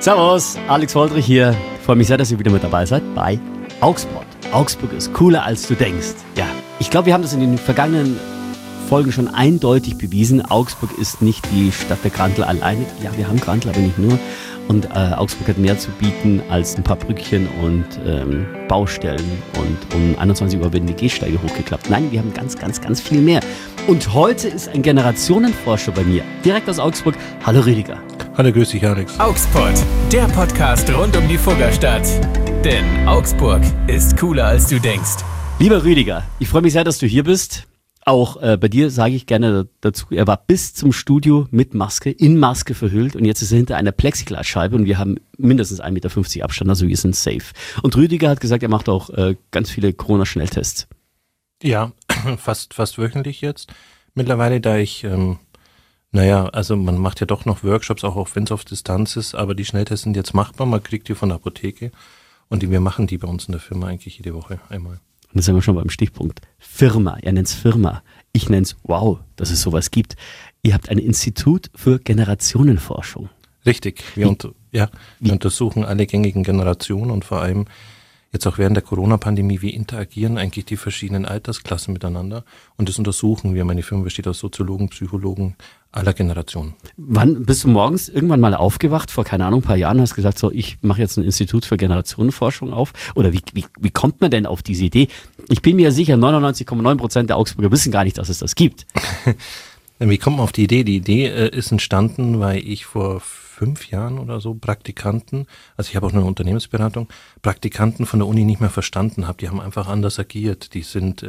Servus, Alex Woldrich hier. Ich freue mich sehr, dass ihr wieder mit dabei seid bei Augsburg. Augsburg ist cooler, als du denkst. Ja, ich glaube, wir haben das in den vergangenen Folgen schon eindeutig bewiesen. Augsburg ist nicht die Stadt der Grantler alleine. Ja, wir haben Grantler, aber nicht nur. Und Augsburg hat mehr zu bieten als ein paar Brückchen und Baustellen. Und um 21 Uhr werden die Gehsteige hochgeklappt. Nein, wir haben ganz, ganz, ganz viel mehr. Und heute ist ein Generationenforscher bei mir, direkt aus Augsburg. Hallo Rüdiger. Hallo, grüß dich Alex. Augsburg, der Podcast rund um die Fuggerstadt. Denn Augsburg ist cooler, als du denkst. Lieber Rüdiger, ich freue mich sehr, dass du hier bist. Auch bei dir sage ich gerne dazu, er war bis zum Studio mit Maske, in Maske verhüllt und jetzt ist er hinter einer Plexiglasscheibe und wir haben mindestens 1,50 Meter Abstand, also wir sind safe. Und Rüdiger hat gesagt, er macht auch ganz viele Corona-Schnelltests. Ja, fast wöchentlich jetzt. Mittlerweile, da ich, also man macht ja doch noch Workshops, auch wenn es auf Distanz ist, aber die Schnelltests sind jetzt machbar, man kriegt die von der Apotheke und wir machen die bei uns in der Firma eigentlich jede Woche einmal. Und da sind wir schon beim Stichpunkt. Firma, er nennt es Firma. Ich nenne es wow, dass es sowas gibt. Ihr habt ein Institut für Generationenforschung. Richtig, wir untersuchen alle gängigen Generationen und vor allem jetzt auch während der Corona-Pandemie, wie interagieren eigentlich die verschiedenen Altersklassen miteinander und das untersuchen wir. Meine Firma besteht aus Soziologen, Psychologen aller Generationen. Wann bist du morgens irgendwann mal aufgewacht, vor keine Ahnung, ein paar Jahren, hast gesagt, so ich mache jetzt ein Institut für Generationenforschung auf? Oder wie kommt man denn auf diese Idee? Ich bin mir sicher, 99,9% der Augsburger wissen gar nicht, dass es das gibt. Wie kommt man auf die Idee? Die Idee ist entstanden, weil ich vor 5 Jahren oder so Praktikanten, also ich habe auch eine Unternehmensberatung, Praktikanten von der Uni nicht mehr verstanden habe. Die haben einfach anders agiert. Die sind,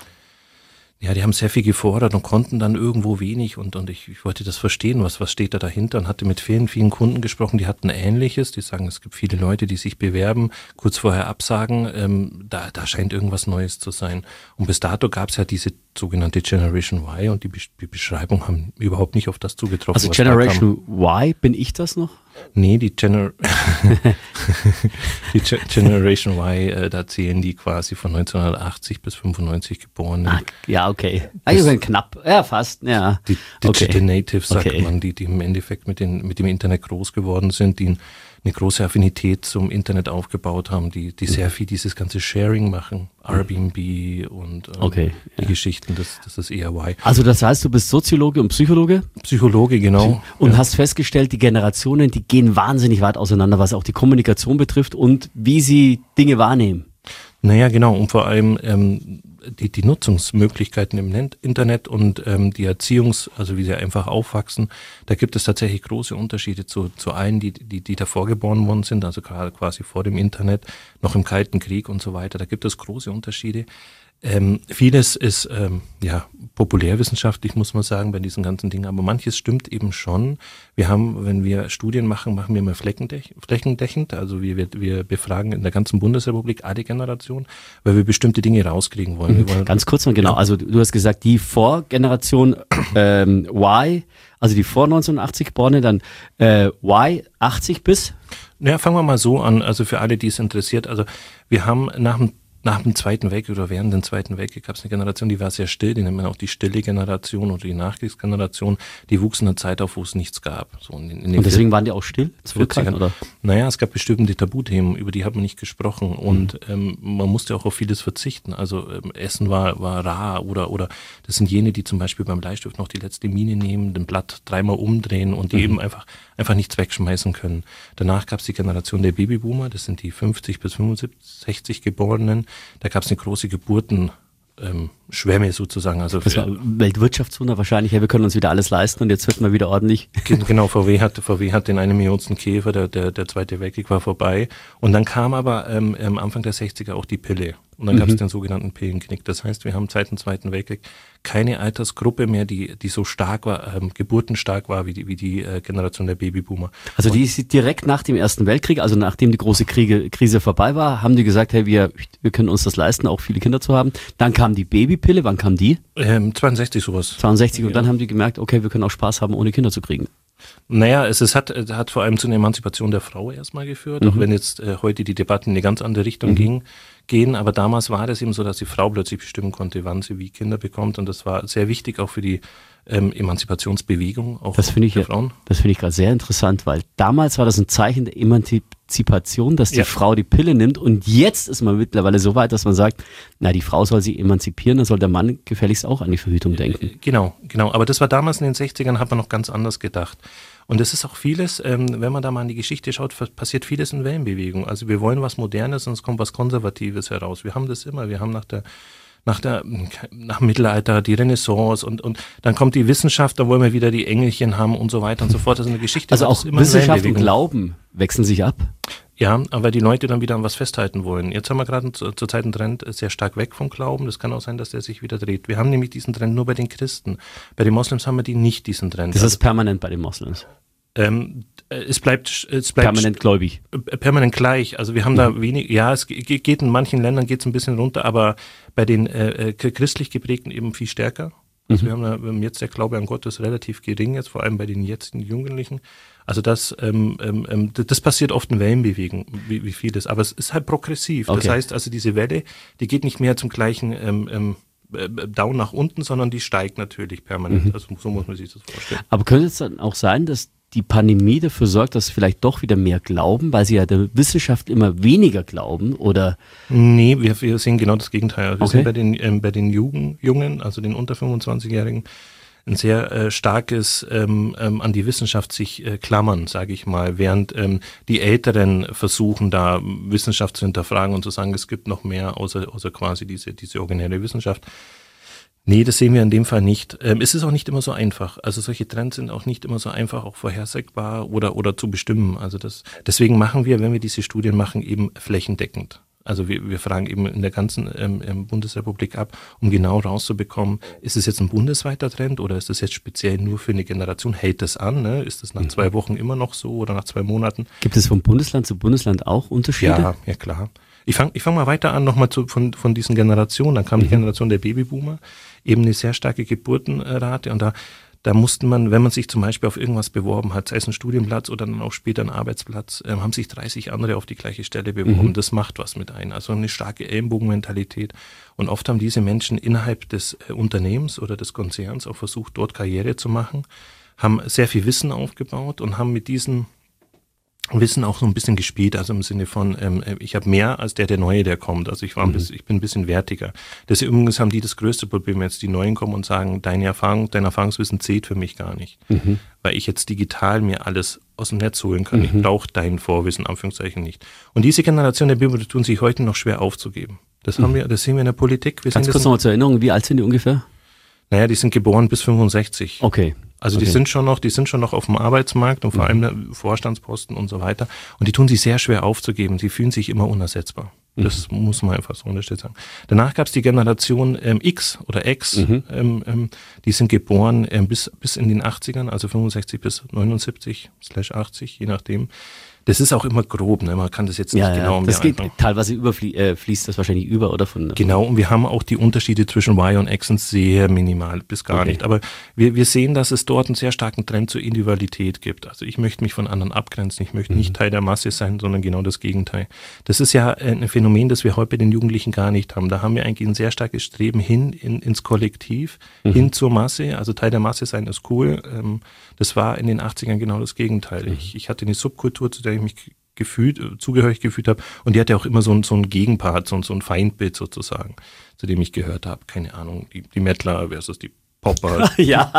die haben sehr viel gefordert und konnten dann irgendwo wenig und ich wollte das verstehen, was steht da dahinter und hatte mit vielen Kunden gesprochen, die hatten Ähnliches. Die sagen, es gibt viele Leute, die sich bewerben, kurz vorher absagen, da scheint irgendwas Neues zu sein. Und bis dato gab es ja diese sogenannte Generation Y und die Beschreibung haben überhaupt nicht auf das zugetroffen. Also Generation Y, bin ich das noch? Nee, die Generation Y, da zählen die quasi von 1980 bis 95 Geborenen. Ah, ja, okay. Also knapp, ja fast, ja. Die Digital Natives, sagt man, die im Endeffekt mit dem Internet groß geworden sind, die eine große Affinität zum Internet aufgebaut haben, die sehr viel dieses ganze Sharing machen, Airbnb und die Geschichten, das ist eher Y. Also das heißt, du bist Soziologe und Psychologe? Psychologe, genau. Und hast festgestellt, die Generationen, die gehen wahnsinnig weit auseinander, was auch die Kommunikation betrifft und wie sie Dinge wahrnehmen. Naja, genau, und vor allem die Nutzungsmöglichkeiten im Internet und die also wie sie einfach aufwachsen, da gibt es tatsächlich große Unterschiede zu allen, die davor geboren worden sind, also gerade quasi vor dem Internet, noch im Kalten Krieg und so weiter, da gibt es große Unterschiede. Vieles ist populärwissenschaftlich, muss man sagen, bei diesen ganzen Dingen, aber manches stimmt eben schon. Wir haben, wenn wir Studien machen wir immer flächendeckend, also wir befragen in der ganzen Bundesrepublik alle Generationen, weil wir bestimmte Dinge rauskriegen wollen. Ganz kurz mal genau, also du hast gesagt, die Vorgeneration Y, also die vor 1980 Geborene, dann Y 80 bis? Ja, fangen wir mal so an, also für alle, die es interessiert, also wir haben nach dem Zweiten Weltkrieg oder während dem Zweiten Weltkrieg gab es eine Generation, die war sehr still, die nennt man auch die stille Generation oder die Nachkriegsgeneration, die wuchs in einer Zeit auf, wo es nichts gab. So und deswegen waren die auch still? Zurückhaltend, oder? Naja, es gab bestimmte Tabuthemen, über die hat man nicht gesprochen und man musste auch auf vieles verzichten. Also Essen war rar oder das sind jene, die zum Beispiel beim Bleistift noch die letzte Mine nehmen, den Blatt 3-mal umdrehen und die eben einfach nichts wegschmeißen können. Danach gab es die Generation der Babyboomer, das sind die 50 bis 65 Geborenen. Da gab es eine große Geburtenschwemme sozusagen. Also das war Weltwirtschaftswunder wahrscheinlich, ja, wir können uns wieder alles leisten und jetzt wird man wieder ordentlich. Genau, VW hat den 1 Millionsten Käfer, der Zweite Weltkrieg war vorbei. Und dann kam aber Anfang der 60er auch die Pille. Und dann gab es den sogenannten Pillenknick. Das heißt, wir haben seit dem Zweiten Weltkrieg keine Altersgruppe mehr, die so stark war, geburtenstark war wie die Generation der Babyboomer. Also die ist direkt nach dem Ersten Weltkrieg, also nachdem die große Krise vorbei war, haben die gesagt, hey, wir können uns das leisten, auch viele Kinder zu haben. Dann kam die Babypille, wann kam die? 62 sowas. 62 und dann haben die gemerkt, okay, wir können auch Spaß haben, ohne Kinder zu kriegen. Naja, es hat vor allem zu einer Emanzipation der Frau erstmal geführt, auch wenn jetzt heute die Debatten in eine ganz andere Richtung gehen, aber damals war das eben so, dass die Frau plötzlich bestimmen konnte, wann sie wie Kinder bekommt und das war sehr wichtig auch für die Emanzipationsbewegung auch Das finde ich, der Frauen. das finde ich gerade sehr interessant, weil damals war das ein Zeichen der Emanzipation, dass die Ja. Frau die Pille nimmt, und jetzt ist man mittlerweile so weit, dass man sagt, na, die Frau soll sich emanzipieren, dann soll der Mann gefälligst auch an die Verhütung denken. Genau. Aber das war damals in den 60ern, hat man noch ganz anders gedacht. Und es ist auch vieles, wenn man da mal in die Geschichte schaut, passiert vieles in Wellenbewegung. Also wir wollen was Modernes und es kommt was Konservatives heraus. Wir haben das immer. Wir haben nach dem Mittelalter die Renaissance und dann kommt die Wissenschaft, da wollen wir wieder die Engelchen haben und so weiter und so fort. Das ist eine Geschichte. Also war das auch immer in Wissenschaft und Wellenbewegung. Glauben wechseln sich ab. Ja, aber die Leute dann wieder an was festhalten wollen. Jetzt haben wir gerade zurzeit einen Trend sehr stark weg vom Glauben. Das kann auch sein, dass der sich wieder dreht. Wir haben nämlich diesen Trend nur bei den Christen. Bei den Moslems haben wir nicht diesen Trend. Das ist permanent bei den Moslems. Es bleibt Permanent gläubig. permanent gleich. Also wir haben da wenig, ja, es geht in manchen Ländern geht's ein bisschen runter, aber bei den christlich geprägten eben viel stärker. Also wir haben jetzt der Glaube an Gott ist relativ gering, jetzt vor allem bei den jetzigen Jugendlichen. Also das passiert oft in Wellenbewegung, wie vieles, aber es ist halt progressiv. Okay. Das heißt also diese Welle, die geht nicht mehr zum gleichen Down nach unten, sondern die steigt natürlich permanent. Also so muss man sich das vorstellen. Aber könnte es dann auch sein, dass die Pandemie dafür sorgt, dass vielleicht doch wieder mehr glauben, weil sie ja der Wissenschaft immer weniger glauben, oder? Nee, wir sehen genau das Gegenteil. Wir Okay. sehen bei den Jungen, also den unter 25-Jährigen, ein sehr starkes an die Wissenschaft sich klammern, sage ich mal, während die Älteren versuchen, da Wissenschaft zu hinterfragen und zu sagen, es gibt noch mehr außer quasi diese originäre Wissenschaft. Nee, das sehen wir in dem Fall nicht. Es ist auch nicht immer so einfach. Also solche Trends sind auch nicht immer so einfach, auch vorhersagbar oder zu bestimmen. Also deswegen machen wir, wenn wir diese Studien machen, eben flächendeckend. Also wir fragen eben in der ganzen Bundesrepublik ab, um genau rauszubekommen, ist es jetzt ein bundesweiter Trend oder ist es jetzt speziell nur für eine Generation? Hält das an? Ne? Ist das nach 2 Wochen immer noch so oder nach 2 Monaten? Gibt es von Bundesland zu Bundesland auch Unterschiede? Ja, klar. Ich fang mal weiter an, nochmal von diesen Generationen. Dann kam die Generation der Babyboomer, eben eine sehr starke Geburtenrate und da musste man, wenn man sich zum Beispiel auf irgendwas beworben hat, sei es ein Studienplatz oder dann auch später ein Arbeitsplatz, haben sich 30 andere auf die gleiche Stelle beworben. Das macht was mit ein. Also eine starke Ellenbogenmentalität. Und oft haben diese Menschen innerhalb des Unternehmens oder des Konzerns auch versucht, dort Karriere zu machen, haben sehr viel Wissen aufgebaut und haben mit diesem Wissen auch so ein bisschen gespielt, also im Sinne von, ich habe mehr als der Neue, der kommt. Also ich bin ein bisschen wertiger. Deswegen übrigens haben die das größte Problem, jetzt die Neuen kommen und sagen, dein Erfahrungswissen zählt für mich gar nicht. Weil ich jetzt digital mir alles aus dem Netz holen kann. Ich brauche dein Vorwissen, Anführungszeichen nicht. Und diese Generation der Babyboomer tun sich heute noch schwer aufzugeben. Das sehen wir in der Politik. Ganz kurz nochmal zur Erinnerung, wie alt sind die ungefähr? Naja, die sind geboren bis 65. Okay. Also die sind schon noch auf dem Arbeitsmarkt und vor allem Vorstandsposten und so weiter. Und die tun sich sehr schwer aufzugeben. Sie fühlen sich immer unersetzbar. Das muss man einfach so unterstellt sagen. Danach gab es die Generation X oder X. Die sind geboren bis in den 80ern, also 65 bis 79/80, je nachdem. Das ist auch immer grob, ne? Man kann das jetzt nicht genau das geht teilweise fließt das wahrscheinlich über, oder von. Genau, und wir haben auch die Unterschiede zwischen Y und X sind sehr minimal bis gar nicht. Aber wir sehen, dass es dort einen sehr starken Trend zur Individualität gibt. Also ich möchte mich von anderen abgrenzen, ich möchte nicht Teil der Masse sein, sondern genau das Gegenteil. Das ist ja ein Phänomen, das wir heute bei den Jugendlichen gar nicht haben. Da haben wir eigentlich ein sehr starkes Streben ins Kollektiv, hin zur Masse. Also Teil der Masse sein ist cool. Das war in den 80ern genau das Gegenteil. Ich hatte eine Subkultur, zu der ich mich zugehörig gefühlt habe, und die hatte auch immer so ein Gegenpart, so ein Feindbild sozusagen, zu dem ich gehört habe. Keine Ahnung, die Mettler versus die Popper,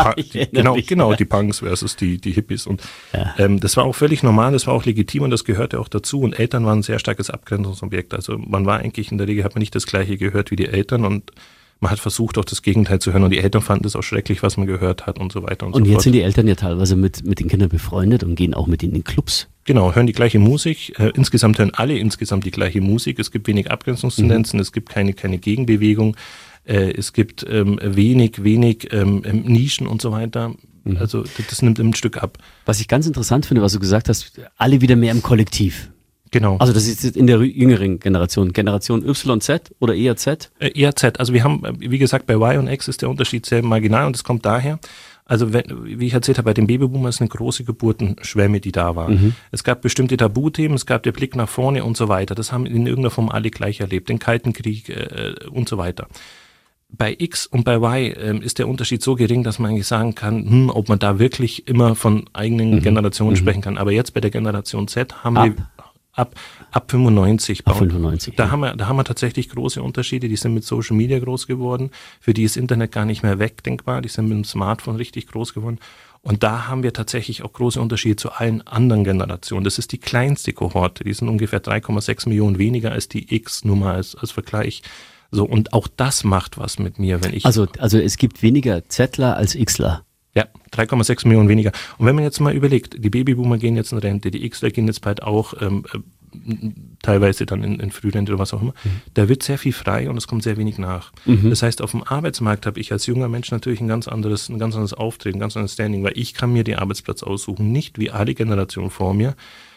die Punks versus die Hippies. Und das war auch völlig normal, das war auch legitim und das gehörte auch dazu. Und Eltern waren ein sehr starkes Abgrenzungsobjekt. Also man war eigentlich in der Regel, hat man nicht das Gleiche gehört wie die Eltern, und man hat versucht, auch das Gegenteil zu hören, und die Eltern fanden das auch schrecklich, was man gehört hat und so weiter und so fort. Und jetzt sind die Eltern ja teilweise mit den Kindern befreundet und gehen auch mit in den Clubs. Genau, hören die gleiche Musik. Insgesamt hören alle die gleiche Musik. Es gibt wenig Abgrenzungstendenzen, es gibt keine Gegenbewegung, es gibt wenig Nischen und so weiter. Also das nimmt ein Stück ab. Was ich ganz interessant finde, was du gesagt hast, alle wieder mehr im Kollektiv. Genau. Also das ist jetzt in der jüngeren Generation YZ oder eher Z? Eher Z. Also wir haben, wie gesagt, bei Y und X ist der Unterschied sehr marginal, und das kommt daher, also wie ich erzählt habe, bei den Babyboomers ist eine große Geburtenschwemme, die da war. Es gab bestimmte Tabuthemen, es gab den Blick nach vorne und so weiter. Das haben in irgendeiner Form alle gleich erlebt, den Kalten Krieg und so weiter. bei X und bei Y ist der Unterschied so gering, dass man eigentlich sagen kann, ob man da wirklich immer von eigenen Generationen sprechen kann. Aber jetzt bei der Generation Z haben wir ab 95. Ab 95. Da haben wir tatsächlich große Unterschiede. Die sind mit Social Media groß geworden. Für die ist Internet gar nicht mehr wegdenkbar. Die sind mit dem Smartphone richtig groß geworden. Und da haben wir tatsächlich auch große Unterschiede zu allen anderen Generationen. Das ist die kleinste Kohorte. Die sind ungefähr 3,6 Millionen weniger als die X, nur mal als Vergleich. So, und auch das macht was mit mir, wenn ich... Also es gibt weniger Zettler als Xler. Ja, 3,6 Millionen weniger. Und wenn man jetzt mal überlegt, die Babyboomer gehen jetzt in Rente, die Xler gehen jetzt bald auch teilweise dann in Frührente oder was auch immer, da wird sehr viel frei und es kommt sehr wenig nach. Das heißt, auf dem Arbeitsmarkt habe ich als junger Mensch natürlich ein ganz anderes Auftreten, ein ganz anderes Standing, weil ich kann mir den Arbeitsplatz aussuchen, nicht wie alle Generationen vor mir,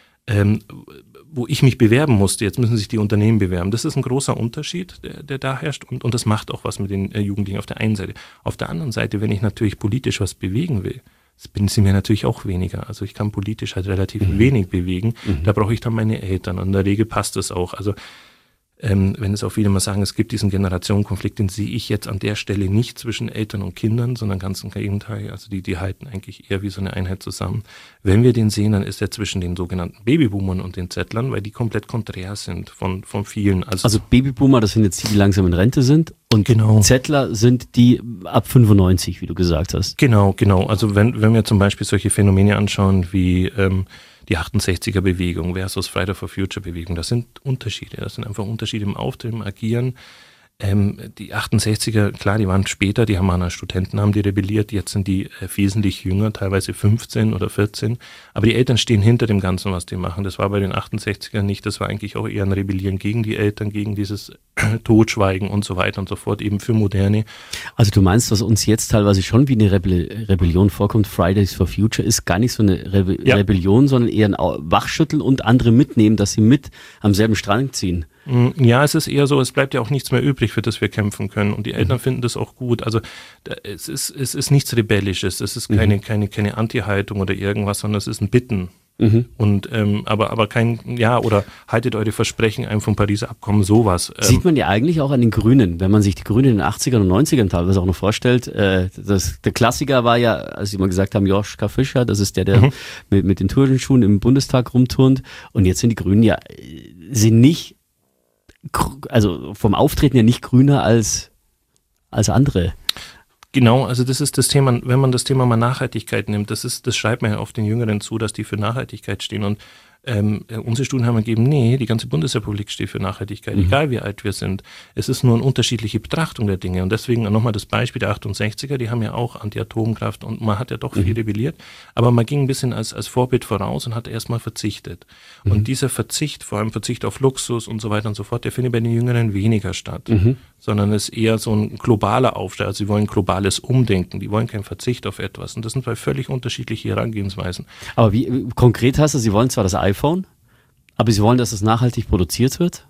wo ich mich bewerben musste. Jetzt müssen sich die Unternehmen bewerben. Das ist ein großer Unterschied, der da herrscht und das macht auch was mit den Jugendlichen auf der einen Seite. Auf der anderen Seite, wenn ich natürlich politisch was bewegen will, sind mir natürlich auch weniger. Also ich kann politisch halt relativ wenig bewegen. Da brauche ich dann meine Eltern und in der Regel passt das auch. Also wenn es auch viele mal sagen, es gibt diesen Generationenkonflikt, den sehe ich jetzt an der Stelle nicht zwischen Eltern und Kindern, sondern ganz im Gegenteil. Also die halten eigentlich eher wie so eine Einheit zusammen. Wenn wir den sehen, dann ist er zwischen den sogenannten Babyboomern und den Zettlern, weil die komplett konträr sind von vielen. Also Babyboomer, das sind jetzt die, die langsam in Rente sind. Und genau. Zettler sind die ab 95, wie du gesagt hast. Genau. Also wenn wir zum Beispiel solche Phänomene anschauen wie die 68er-Bewegung versus Friday for Future-Bewegung, das sind Unterschiede. Das sind einfach Unterschiede im Auftreten, im Agieren. Die 68er, klar, die waren später, die haben an Studenten haben die rebelliert, jetzt sind die wesentlich jünger, teilweise 15 oder 14. Aber die Eltern stehen hinter dem Ganzen, was die machen. Das war bei den 68ern nicht, das war eigentlich auch eher ein Rebellieren gegen die Eltern, gegen dieses Totschweigen und so weiter und so fort, eben für Moderne. Also du meinst, was uns jetzt teilweise schon wie eine Rebellion vorkommt, Fridays for Future, ist gar nicht so eine Rebellion, sondern eher ein Wachschütteln und andere mitnehmen, dass sie mit am selben Strang ziehen. Ja, es ist eher so, es bleibt ja auch nichts mehr übrig, für das wir kämpfen können. Und die Eltern finden das auch gut. Also es ist nichts Rebellisches, es ist keine Anti-Haltung oder irgendwas, sondern es ist ein Bitten. Und aber kein, oder haltet eure Versprechen ein vom Pariser Abkommen, sowas. Sieht man ja eigentlich auch an den Grünen, wenn man sich die Grünen in den 80ern und 90ern teilweise auch noch vorstellt. Der Klassiker war ja, als sie mal gesagt haben, Joschka Fischer, das ist der mit den Turnschuhen im Bundestag rumturnt. Und jetzt sind die Grünen sind nicht, also vom Auftreten ja nicht grüner als andere. Genau, also das ist das Thema, wenn man das Thema mal Nachhaltigkeit nimmt, das schreibt man ja oft den Jüngeren zu, dass die für Nachhaltigkeit stehen und unsere Studien haben ergeben, nee, die ganze Bundesrepublik steht für Nachhaltigkeit, egal wie alt wir sind. Es ist nur eine unterschiedliche Betrachtung der Dinge und deswegen nochmal das Beispiel der 68er, die haben ja auch Anti-Atomkraft und man hat ja doch viel rebelliert, aber man ging ein bisschen als Vorbild voraus und hat erstmal verzichtet. Und dieser Verzicht, vor allem Verzicht auf Luxus und so weiter und so fort, der findet bei den Jüngeren weniger statt, sondern ist eher so ein globaler Aufstieg, also sie wollen globales Umdenken, die wollen keinen Verzicht auf etwas und das sind zwei völlig unterschiedliche Herangehensweisen. Aber wie konkret heißt das, sie wollen zwar das iPhone, aber sie wollen, dass es nachhaltig produziert wird?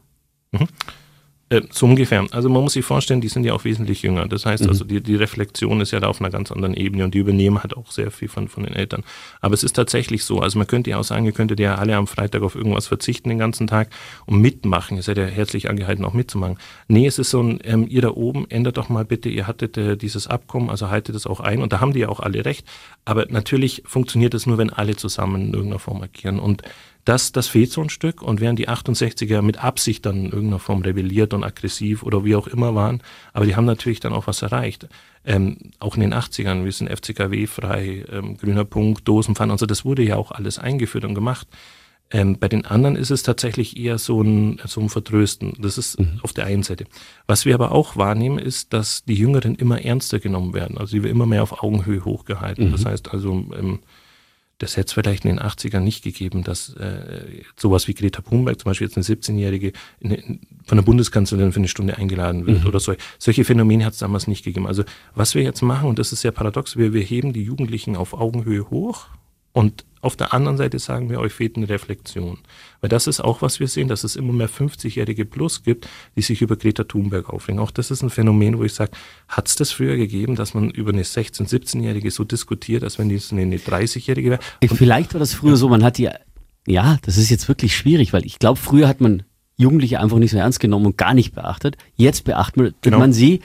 So ungefähr. Also man muss sich vorstellen, die sind ja auch wesentlich jünger. Das heißt also, die Reflexion ist ja da auf einer ganz anderen Ebene und die übernehmen halt auch sehr viel von den Eltern. Aber es ist tatsächlich so, also man könnte ja auch sagen, ihr könntet ja alle am Freitag auf irgendwas verzichten den ganzen Tag und mitmachen. Ihr seid ja herzlich angehalten, auch mitzumachen. Nee, es ist so ein, ihr da oben, ändert doch mal bitte, ihr hattet dieses Abkommen, also haltet es auch ein und da haben die ja auch alle recht. Aber natürlich funktioniert es nur, wenn alle zusammen in irgendeiner Form agieren und das fehlt so ein Stück und während die 68er mit Absicht dann in irgendeiner Form rebelliert und aggressiv oder wie auch immer waren, aber die haben natürlich dann auch was erreicht. Auch in den 80ern, wir sind FCKW frei, grüner Punkt, Dosenpfannen, also das wurde ja auch alles eingeführt und gemacht. Bei den anderen ist es tatsächlich eher so ein Vertrösten. Das ist auf der einen Seite. Was wir aber auch wahrnehmen, ist, dass die Jüngeren immer ernster genommen werden. Also die werden immer mehr auf Augenhöhe hochgehalten. Das heißt also, das hätte es vielleicht in den 80ern nicht gegeben, dass sowas wie Greta Thunberg, zum Beispiel jetzt eine 17-Jährige, von der Bundeskanzlerin für eine Stunde eingeladen wird oder so. Solche Phänomene hat es damals nicht gegeben. Also was wir jetzt machen, und das ist sehr paradox, wir heben die Jugendlichen auf Augenhöhe hoch und auf der anderen Seite sagen wir, euch fehlt eine Reflexion. Weil das ist auch, was wir sehen, dass es immer mehr 50-Jährige plus gibt, die sich über Greta Thunberg aufregen. Auch das ist ein Phänomen, wo ich sage, hat es das früher gegeben, dass man über eine 16-, 17-Jährige so diskutiert, als wenn die eine 30-Jährige wäre? Vielleicht war das früher so, man hat das ist jetzt wirklich schwierig, weil ich glaube, früher hat man Jugendliche einfach nicht so ernst genommen und gar nicht beachtet. Jetzt beachtet man sie,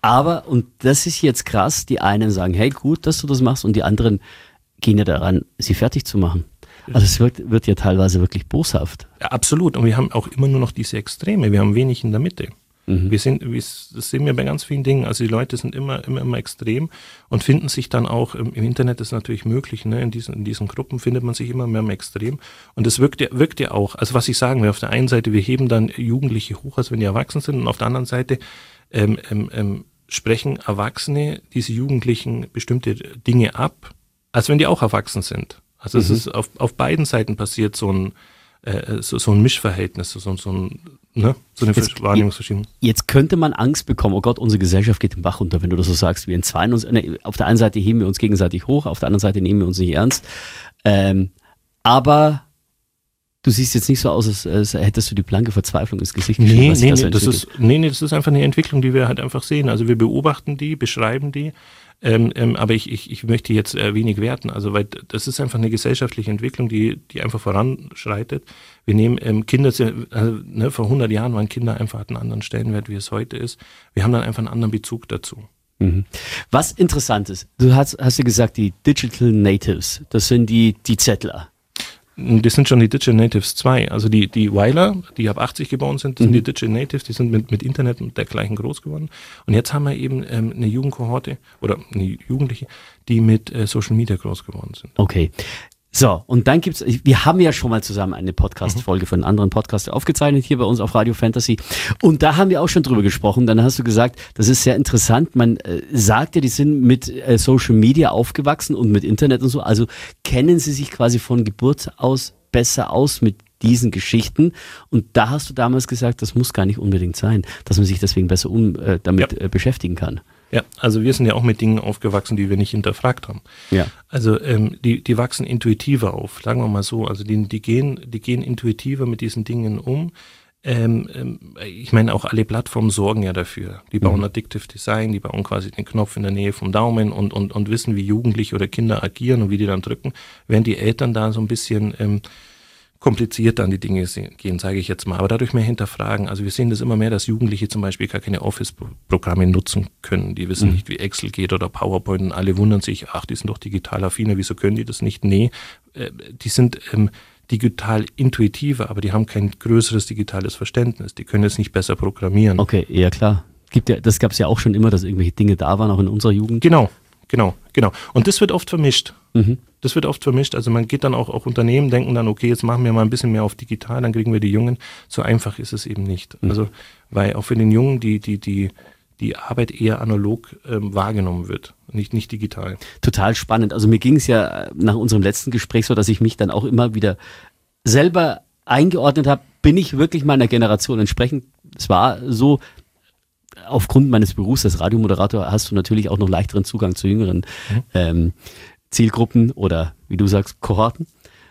Aber, und das ist jetzt krass, die einen sagen, hey, gut, dass du das machst, und die anderen gehen ja daran, sie fertig zu machen. Also es wird ja teilweise wirklich boshaft. Ja, absolut. Und wir haben auch immer nur noch diese Extreme. Wir haben wenig in der Mitte. Das sehen wir bei ganz vielen Dingen. Also die Leute sind immer extrem und finden sich dann auch, im Internet ist natürlich möglich, ne? In diesen Gruppen findet man sich immer mehr im Extrem. Und das wirkt ja auch, also was ich sagen will, auf der einen Seite, wir heben dann Jugendliche hoch, als wenn die erwachsen sind, und auf der anderen Seite sprechen Erwachsene diese Jugendlichen bestimmte Dinge ab, als wenn die auch erwachsen sind. Also es ist auf beiden Seiten passiert so ein Mischverhältnis, so eine Wahrnehmungsverschiebung. Jetzt könnte man Angst bekommen, oh Gott, unsere Gesellschaft geht den Bach runter, wenn du das so sagst. Wir entzweien uns, auf der einen Seite heben wir uns gegenseitig hoch, auf der anderen Seite nehmen wir uns nicht ernst. Aber du siehst jetzt nicht so aus, als hättest du die blanke Verzweiflung ins Gesicht geschrieben. Das ist einfach eine Entwicklung, die wir halt einfach sehen. Also wir beobachten die, beschreiben die, aber ich möchte jetzt wenig werten, also weil das ist einfach eine gesellschaftliche Entwicklung, die einfach voranschreitet. Wir nehmen Kinder, vor 100 Jahren waren Kinder einfach, hatten einen anderen Stellenwert, wie es heute ist. Wir haben dann einfach einen anderen Bezug dazu. Was interessant ist, du hast ja gesagt, die Digital Natives, das sind die Zettler. Das sind schon die Digital Natives 2, also die Weiler, die ab 80 geboren sind, das sind die Digital Natives, die sind mit Internet und dergleichen groß geworden. Und jetzt haben wir eben eine Jugendkohorte oder eine Jugendliche, die mit Social Media groß geworden sind. Okay. So, und dann wir haben ja schon mal zusammen eine Podcast-Folge von einem anderen Podcast aufgezeichnet, hier bei uns auf Radio Fantasy. Und da haben wir auch schon drüber gesprochen. Dann hast du gesagt, das ist sehr interessant. Man sagt ja, die sind mit Social Media aufgewachsen und mit Internet und so. Also kennen sie sich quasi von Geburt aus besser aus mit diesen Geschichten. Und da hast du damals gesagt, das muss gar nicht unbedingt sein, dass man sich deswegen besser damit beschäftigen kann. Ja, also wir sind ja auch mit Dingen aufgewachsen, die wir nicht hinterfragt haben. Ja. Also die wachsen intuitiver auf, sagen wir mal so. Also die gehen intuitiver mit diesen Dingen um. Ich meine, auch alle Plattformen sorgen ja dafür. Die bauen Addictive Design, die bauen quasi den Knopf in der Nähe vom Daumen und wissen, wie Jugendliche oder Kinder agieren und wie die dann drücken, während die Eltern da so ein bisschen kompliziert an die Dinge gehen, sage ich jetzt mal, aber dadurch mehr hinterfragen. Also wir sehen das immer mehr, dass Jugendliche zum Beispiel gar keine Office-Programme nutzen können. Die wissen nicht, wie Excel geht oder PowerPoint, und alle wundern sich, ach, die sind doch digital affiner, wieso können die das nicht? Nee, die sind digital intuitiver, aber die haben kein größeres digitales Verständnis. Die können jetzt nicht besser programmieren. Okay, ja klar. Das gab es ja auch schon immer, dass irgendwelche Dinge da waren, auch in unserer Jugend. Genau. Und das wird oft vermischt. Das wird oft vermischt. Also man geht dann auch Unternehmen denken dann, okay, jetzt machen wir mal ein bisschen mehr auf digital, dann kriegen wir die Jungen. So einfach ist es eben nicht. Also, weil auch für den Jungen die Arbeit eher analog wahrgenommen wird, nicht digital. Total spannend. Also mir ging es ja nach unserem letzten Gespräch so, dass ich mich dann auch immer wieder selber eingeordnet habe, bin ich wirklich meiner Generation entsprechend. Es war so, aufgrund meines Berufs als Radiomoderator hast du natürlich auch noch leichteren Zugang zu jüngeren Zielgruppen oder, wie du sagst, Kohorten.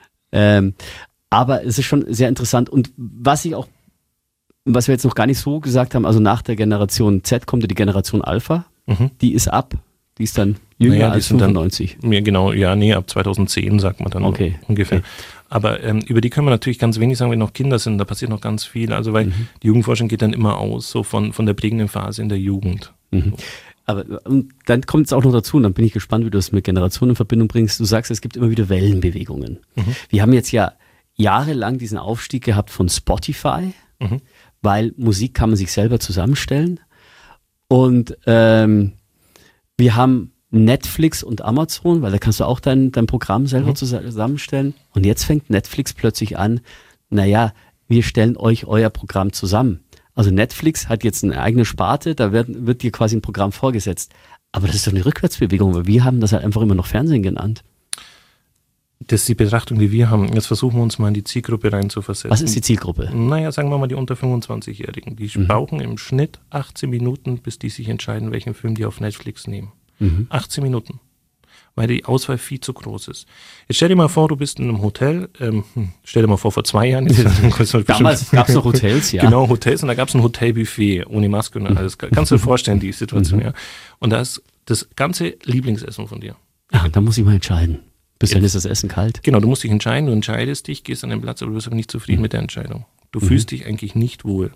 Aber es ist schon sehr interessant. Und was wir jetzt noch gar nicht so gesagt haben, also nach der Generation Z kommt ja die Generation Alpha. Die ist die ist dann jünger als 95. Ab 2010 sagt man dann ungefähr. Okay. Aber über die können wir natürlich ganz wenig sagen, wenn noch Kinder sind, da passiert noch ganz viel. Also weil die Jugendforschung geht dann immer aus, so von der prägenden Phase in der Jugend. Aber und dann kommt es auch noch dazu, und dann bin ich gespannt, wie du das mit Generationen in Verbindung bringst. Du sagst, es gibt immer wieder Wellenbewegungen. Wir haben jetzt ja jahrelang diesen Aufstieg gehabt von Spotify, weil Musik kann man sich selber zusammenstellen. Und wir haben Netflix und Amazon, weil da kannst du auch dein Programm selber zusammenstellen. Und jetzt fängt Netflix plötzlich an, wir stellen euch euer Programm zusammen. Also Netflix hat jetzt eine eigene Sparte, da wird dir quasi ein Programm vorgesetzt. Aber das ist doch eine Rückwärtsbewegung, weil wir haben das halt einfach immer noch Fernsehen genannt. Das ist die Betrachtung, die wir haben. Jetzt versuchen wir uns mal in die Zielgruppe reinzuversetzen. Was ist die Zielgruppe? Sagen wir mal die unter 25-Jährigen. Die brauchen im Schnitt 18 Minuten, bis die sich entscheiden, welchen Film die auf Netflix nehmen. 18 Minuten. Weil die Auswahl viel zu groß ist. Jetzt stell dir mal vor, du bist in einem Hotel, stell dir mal vor 2 Jahren. Damals gab es noch Hotels, ja. Genau, Hotels, und da gab es ein Hotelbuffet ohne Maske und alles. Kannst du dir vorstellen, die Situation, ja. Und da ist das ganze Lieblingsessen von dir. Ja, da muss ich mal entscheiden. Bis dann ist das Essen kalt. Genau, du musst dich entscheiden, du entscheidest dich, gehst an den Platz, aber du bist aber nicht zufrieden mit der Entscheidung. Du fühlst dich eigentlich nicht wohl.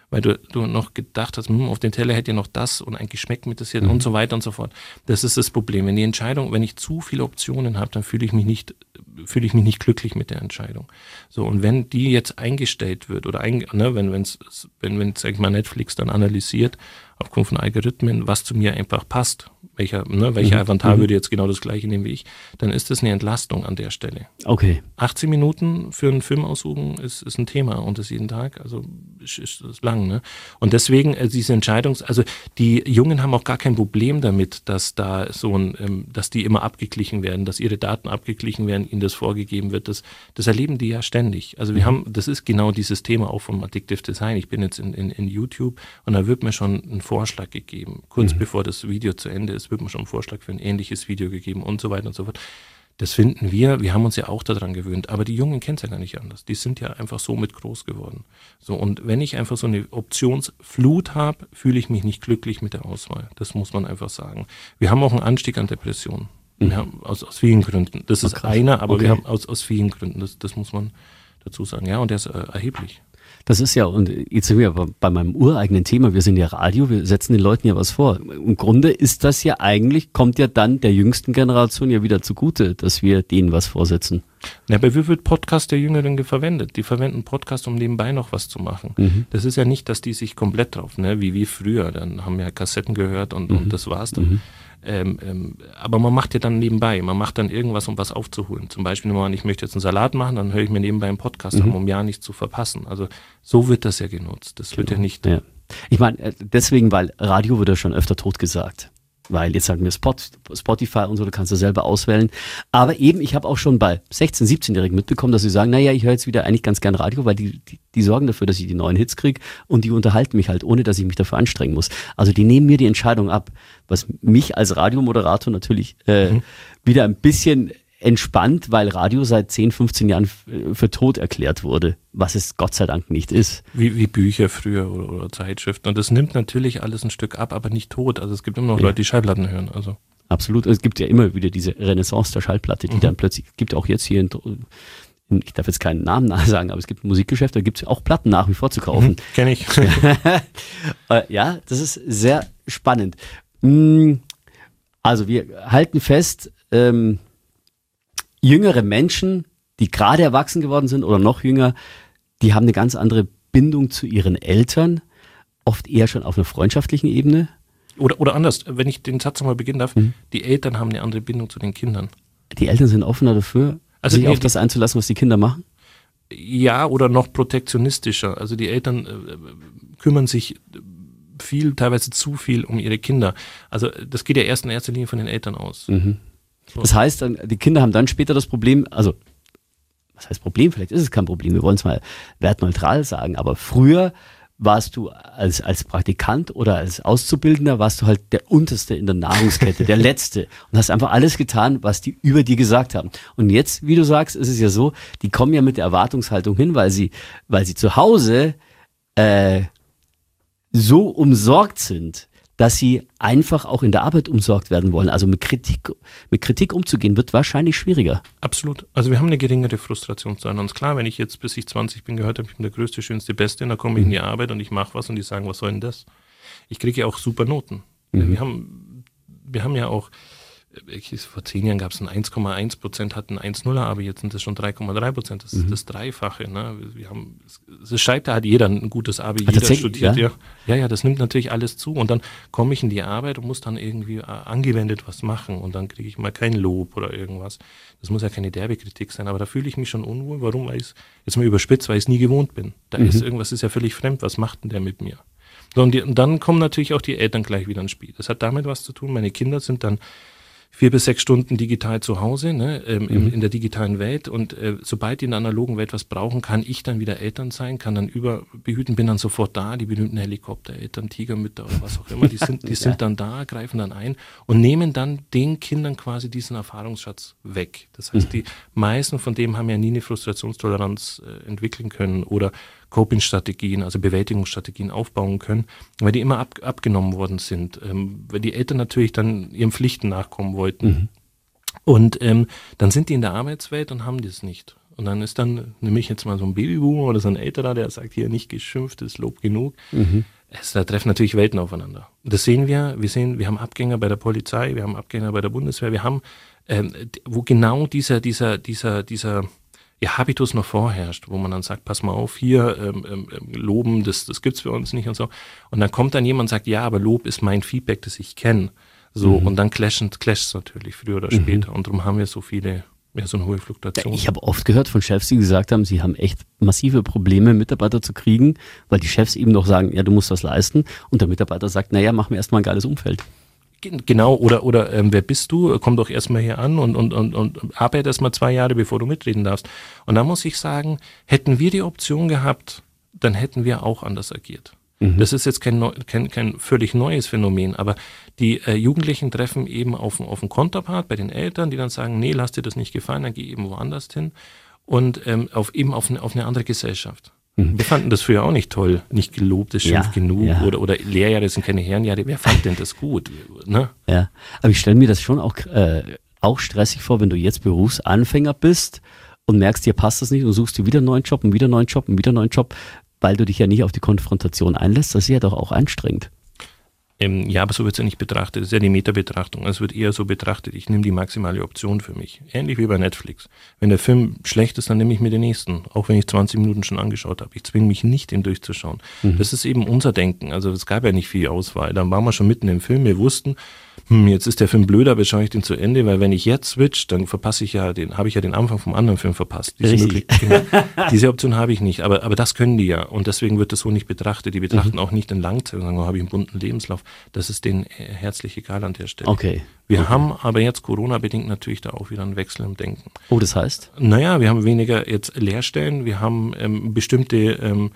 weil du noch gedacht hast, auf den Teller hätte ja noch das und eigentlich schmeckt mir das hier und so weiter und so fort. Das ist das Problem. Wenn ich zu viele Optionen habe, dann fühle ich mich nicht glücklich mit der Entscheidung. So, und wenn die jetzt eingestellt wird oder wenn sag ich mal, Netflix dann analysiert aufgrund von Algorithmen, was zu mir einfach passt, welcher Avatar würde jetzt genau das Gleiche nehmen wie ich, dann ist das eine Entlastung an der Stelle. Okay. 18 Minuten für einen Film aussuchen ist ein Thema und das jeden Tag, also ist das lang, ne? Und deswegen diese Entscheidung, also die Jungen haben auch gar kein Problem damit, dass da dass die immer abgeglichen werden, dass ihre Daten abgeglichen werden, ihnen das vorgegeben wird, das erleben die ja ständig. Also das ist genau dieses Thema auch vom Addictive Design. Ich bin jetzt in YouTube und da wird mir schon ein Vorschlag gegeben. Kurz bevor das Video zu Ende ist, wird mir schon ein Vorschlag für ein ähnliches Video gegeben und so weiter und so fort. Das finden wir haben uns ja auch daran gewöhnt, aber die Jungen kennen es ja gar nicht anders. Die sind ja einfach so mit groß geworden. So, und wenn ich einfach so eine Optionsflut habe, fühle ich mich nicht glücklich mit der Auswahl. Das muss man einfach sagen. Wir haben auch einen Anstieg an Depressionen. Wir haben aus vielen Gründen. Das ist einer, aber wir haben aus vielen Gründen. Das muss man dazu sagen. Ja, und der ist erheblich. Das ist ja, und jetzt sind wir bei meinem ureigenen Thema, wir sind ja Radio, wir setzen den Leuten ja was vor. Im Grunde ist das ja eigentlich, kommt ja dann der jüngsten Generation ja wieder zugute, dass wir denen was vorsetzen. Ja, aber wie wird Podcast der Jüngeren verwendet? Die verwenden Podcast, um nebenbei noch was zu machen. Das ist ja nicht, dass die sich komplett drauf, wie früher, dann haben wir Kassetten gehört und das war's dann. Aber man macht ja dann nebenbei, man macht dann irgendwas, um was aufzuholen. Zum Beispiel, ich möchte jetzt einen Salat machen, dann höre ich mir nebenbei einen Podcast an, um ja nichts zu verpassen. Also so wird das ja genutzt. Das wird ja nicht... Ja. Ich meine, deswegen, weil Radio wird ja schon öfter totgesagt. Weil jetzt sagen wir Spotify und so, da kannst du selber auswählen. Aber eben, ich habe auch schon bei 16-, 17-Jährigen mitbekommen, dass sie sagen, naja, ich höre jetzt wieder eigentlich ganz gern Radio, weil die sorgen dafür, dass ich die neuen Hits kriege und die unterhalten mich halt, ohne dass ich mich dafür anstrengen muss. Also die nehmen mir die Entscheidung ab, was mich als Radiomoderator natürlich wieder ein bisschen entspannt, weil Radio seit 10, 15 Jahren für tot erklärt wurde, was es Gott sei Dank nicht ist. Wie Bücher früher oder Zeitschriften. Und das nimmt natürlich alles ein Stück ab, aber nicht tot. Also es gibt immer noch Leute, die Schallplatten hören. Also. Absolut. Es gibt ja immer wieder diese Renaissance der Schallplatte, die dann plötzlich, gibt auch jetzt hier ich darf jetzt keinen Namen sagen, aber es gibt ein Musikgeschäft, da gibt es auch Platten nach wie vor zu kaufen. Kenn ich. Ja, das ist sehr spannend. Also wir halten fest, jüngere Menschen, die gerade erwachsen geworden sind oder noch jünger, die haben eine ganz andere Bindung zu ihren Eltern, oft eher schon auf einer freundschaftlichen Ebene. Oder anders, wenn ich den Satz nochmal beginnen darf, die Eltern haben eine andere Bindung zu den Kindern. Die Eltern sind offener dafür, sich auf das einzulassen, was die Kinder machen? Ja, oder noch protektionistischer. Also die Eltern kümmern sich teilweise zu viel um ihre Kinder. Also das geht ja erst in erster Linie von den Eltern aus. So. Das heißt, die Kinder haben dann später das Problem, also was heißt Problem? Vielleicht ist es kein Problem, wir wollen es mal wertneutral sagen, aber früher warst du als Praktikant oder als Auszubildender, warst du halt der Unterste in der Nahrungskette, der Letzte und hast einfach alles getan, was die über dir gesagt haben. Und jetzt, wie du sagst, ist es ja so, die kommen ja mit der Erwartungshaltung hin, weil sie zu Hause so umsorgt sind, dass sie einfach auch in der Arbeit umsorgt werden wollen. Also mit Kritik umzugehen, wird wahrscheinlich schwieriger. Absolut. Also wir haben eine geringere Frustrationszeit. Und klar, wenn ich jetzt, bis ich 20 bin, gehört habe, ich bin der Größte, Schönste, Beste, und dann komme ich in die Arbeit und ich mache was und die sagen, was soll denn das? Ich kriege ja auch super Noten. Wir haben ja auch, vor 10 Jahren gab es ein 1,1%, hatten 1,0er, aber jetzt sind es schon 3,3%. Das ist das Dreifache. Ne? Es schreibt, da hat jeder ein gutes Abi, jeder studiert. Ja, das nimmt natürlich alles zu. Und dann komme ich in die Arbeit und muss dann irgendwie angewendet was machen. Und dann kriege ich mal kein Lob oder irgendwas. Das muss ja keine derbe Kritik sein, aber da fühle ich mich schon unwohl. Warum? Weil ich es jetzt mal überspitzt, weil ich es nie gewohnt bin. Da ist irgendwas, ist ja völlig fremd. Was macht denn der mit mir? So, und dann kommen natürlich auch die Eltern gleich wieder ins Spiel. Das hat damit was zu tun. Meine Kinder sind dann 4 bis 6 Stunden digital zu Hause, ne, in der digitalen Welt, und sobald die in der analogen Welt was brauchen, kann ich dann wieder Eltern sein, kann dann überbehüten, bin dann sofort da, die berühmten Helikoptereltern, Tigermütter oder was auch immer, die sind dann da, greifen dann ein und nehmen dann den Kindern quasi diesen Erfahrungsschatz weg. Das heißt, die meisten von dem haben ja nie eine Frustrationstoleranz entwickeln können oder Coping-Strategien, also Bewältigungsstrategien aufbauen können, weil die immer abgenommen worden sind, weil die Eltern natürlich dann ihren Pflichten nachkommen wollten. Und dann sind die in der Arbeitswelt und haben das nicht. Und dann ist dann, nämlich jetzt mal so ein Babyboomer oder so ein Älterer, der sagt, hier nicht geschimpft, ist Lob genug. Da treffen natürlich Welten aufeinander. Und das sehen wir. Wir haben Abgänger bei der Polizei, wir haben Abgänger bei der Bundeswehr, wir haben, wo genau dieser Habitus noch vorherrscht, wo man dann sagt, pass mal auf, hier loben, das gibt's für uns nicht und so. Und dann kommt dann jemand und sagt, ja, aber Lob ist mein Feedback, das ich kenne. So, und dann clasht es natürlich früher oder später. Und darum haben wir so eine hohe Fluktuation. Ich habe oft gehört von Chefs, die gesagt haben, sie haben echt massive Probleme, Mitarbeiter zu kriegen, weil die Chefs eben noch sagen, ja, du musst was leisten. Und der Mitarbeiter sagt, naja, mach mir erstmal ein geiles Umfeld. Genau, oder wer bist du? Komm doch erstmal hier an und arbeite erstmal 2 Jahre, bevor du mitreden darfst. Und da muss ich sagen, hätten wir die Option gehabt, dann hätten wir auch anders agiert. Das ist jetzt kein völlig neues Phänomen, aber die Jugendlichen treffen eben auf einen Konterpart bei den Eltern, die dann sagen, nee, lass dir das nicht gefallen, dann geh eben woanders hin und auf eine andere Gesellschaft. Wir fanden das früher auch nicht toll, nicht gelobt, ist schimpf genug oder Lehrjahre sind keine Herrenjahre. Wer fand denn das gut? Ne? Ja, aber ich stelle mir das schon auch stressig vor, wenn du jetzt Berufsanfänger bist und merkst, dir passt das nicht und suchst dir wieder einen neuen Job und wieder einen neuen Job und wieder einen neuen Job, weil du dich ja nicht auf die Konfrontation einlässt. Das ist ja doch auch anstrengend. Ja, aber so wird es ja nicht betrachtet. Das ist ja die Metabetrachtung. Es wird eher so betrachtet, ich nehme die maximale Option für mich. Ähnlich wie bei Netflix. Wenn der Film schlecht ist, dann nehme ich mir den nächsten. Auch wenn ich 20 Minuten schon angeschaut habe. Ich zwinge mich nicht, ihn durchzuschauen. Das ist eben unser Denken. Also es gab ja nicht viel Auswahl. Dann waren wir schon mitten im Film. Wir wussten, jetzt ist der Film blöder, aber schaue ich den zu Ende, weil wenn ich jetzt switch, dann habe ich ja den Anfang vom anderen Film verpasst. Diese Option habe ich nicht. Aber das können die ja. Und deswegen wird das so nicht betrachtet. Die betrachten auch nicht den Langzeit und sagen, habe ich einen bunten Lebenslauf. Das ist denen herzlich egal an der Stelle. Okay. Wir haben aber jetzt Corona-bedingt natürlich da auch wieder einen Wechsel im Denken. Oh, das heißt? Naja, wir haben weniger jetzt Lehrstellen, wir haben bestimmte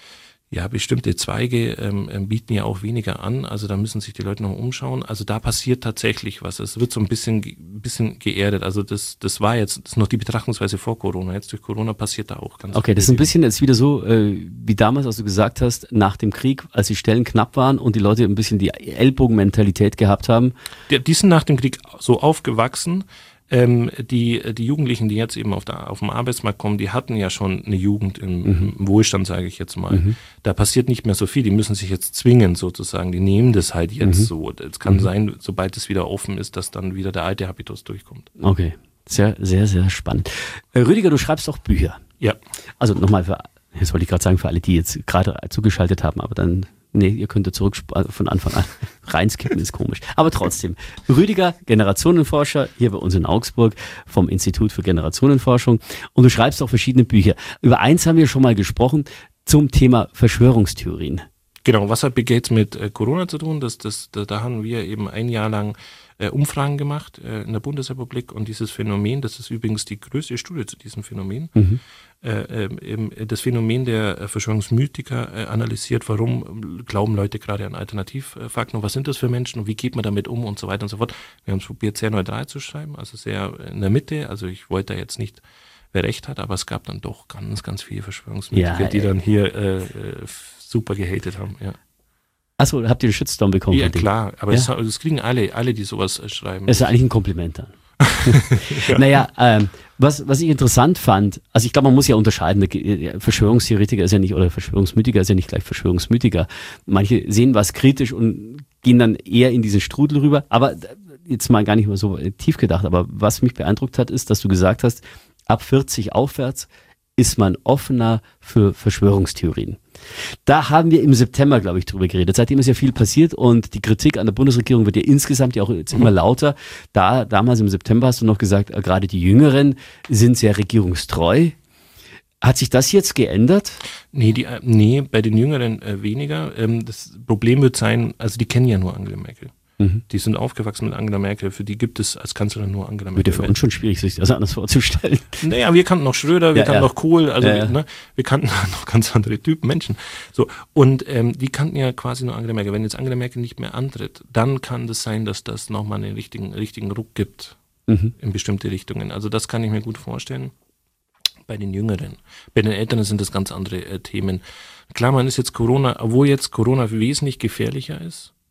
Zweige bieten ja auch weniger an, also da müssen sich die Leute noch umschauen. Also da passiert tatsächlich was. Es wird so ein bisschen geerdet. Also das ist noch die Betrachtungsweise vor Corona. Jetzt durch Corona passiert da auch ganz viel. Okay, das ist ein bisschen jetzt wieder so wie damals, als du gesagt hast, nach dem Krieg, als die Stellen knapp waren und die Leute ein bisschen die Ellbogenmentalität gehabt haben. Die sind nach dem Krieg so aufgewachsen. Die Jugendlichen, die jetzt eben auf dem Arbeitsmarkt kommen, die hatten ja schon eine Jugend im Wohlstand, sage ich jetzt mal. Da passiert nicht mehr so viel, die müssen sich jetzt zwingen sozusagen, die nehmen das halt jetzt so. Es kann sein, sobald es wieder offen ist, dass dann wieder der alte Habitus durchkommt. Okay, sehr, sehr, sehr spannend. Rüdiger, du schreibst auch Bücher. Ja. Also nochmal jetzt wollte ich gerade sagen, für alle, die jetzt gerade zugeschaltet haben, aber dann... Nee, ihr könnt ja zurück von Anfang an reinskippen, ist komisch. Aber trotzdem, Rüdiger, Generationenforscher, hier bei uns in Augsburg vom Institut für Generationenforschung. Und du schreibst auch verschiedene Bücher. Über eins haben wir schon mal gesprochen, zum Thema Verschwörungstheorien. Genau, was hat jetzt mit Corona zu tun? Da haben wir eben ein Jahr lang Umfragen gemacht in der Bundesrepublik und dieses Phänomen, das ist übrigens die größte Studie zu diesem Phänomen, das Phänomen der Verschwörungsmythiker analysiert, warum glauben Leute gerade an Alternativfakten und was sind das für Menschen und wie geht man damit um und so weiter und so fort. Wir haben es probiert, sehr neutral zu schreiben, also sehr in der Mitte, also ich wollte da jetzt nicht, wer recht hat, aber es gab dann doch ganz, ganz viele Verschwörungsmythiker, die dann hier super gehatet haben, ja. Achso, habt ihr den Shitstorm bekommen? Ja, klar, aber das kriegen alle, die sowas schreiben. Das ist eigentlich ein Kompliment dann. Ja. Naja, was ich interessant fand, also ich glaube, man muss ja unterscheiden, Verschwörungstheoretiker ist ja nicht, oder Verschwörungsmythiker ist ja nicht gleich Verschwörungsmythiker. Manche sehen was kritisch und gehen dann eher in diesen Strudel rüber, aber jetzt mal gar nicht mal so tief gedacht, aber was mich beeindruckt hat, ist, dass du gesagt hast, ab 40 aufwärts ist man offener für Verschwörungstheorien. Da haben wir im September, glaube ich, drüber geredet. Seitdem ist ja viel passiert und die Kritik an der Bundesregierung wird ja insgesamt ja auch jetzt immer lauter. Damals im September hast du noch gesagt, gerade die Jüngeren sind sehr regierungstreu. Hat sich das jetzt geändert? Nee, bei den Jüngeren weniger. Das Problem wird sein, also die kennen ja nur Angela Merkel. Die sind aufgewachsen mit Angela Merkel, für die gibt es als Kanzlerin nur Angela Merkel. Wird ja für uns schon schwierig, sich das anders vorzustellen. Naja, wir kannten noch Schröder, wir kannten noch Kohl, also wir kannten noch ganz andere Typen Menschen. So, und die kannten ja quasi nur Angela Merkel. Wenn jetzt Angela Merkel nicht mehr antritt, dann kann das sein, dass das nochmal einen richtigen Ruck gibt in bestimmte Richtungen. Also das kann ich mir gut vorstellen. Bei den Jüngeren. Bei den Älteren sind das ganz andere Themen. Klar, man ist jetzt obwohl jetzt Corona wesentlich gefährlicher ist,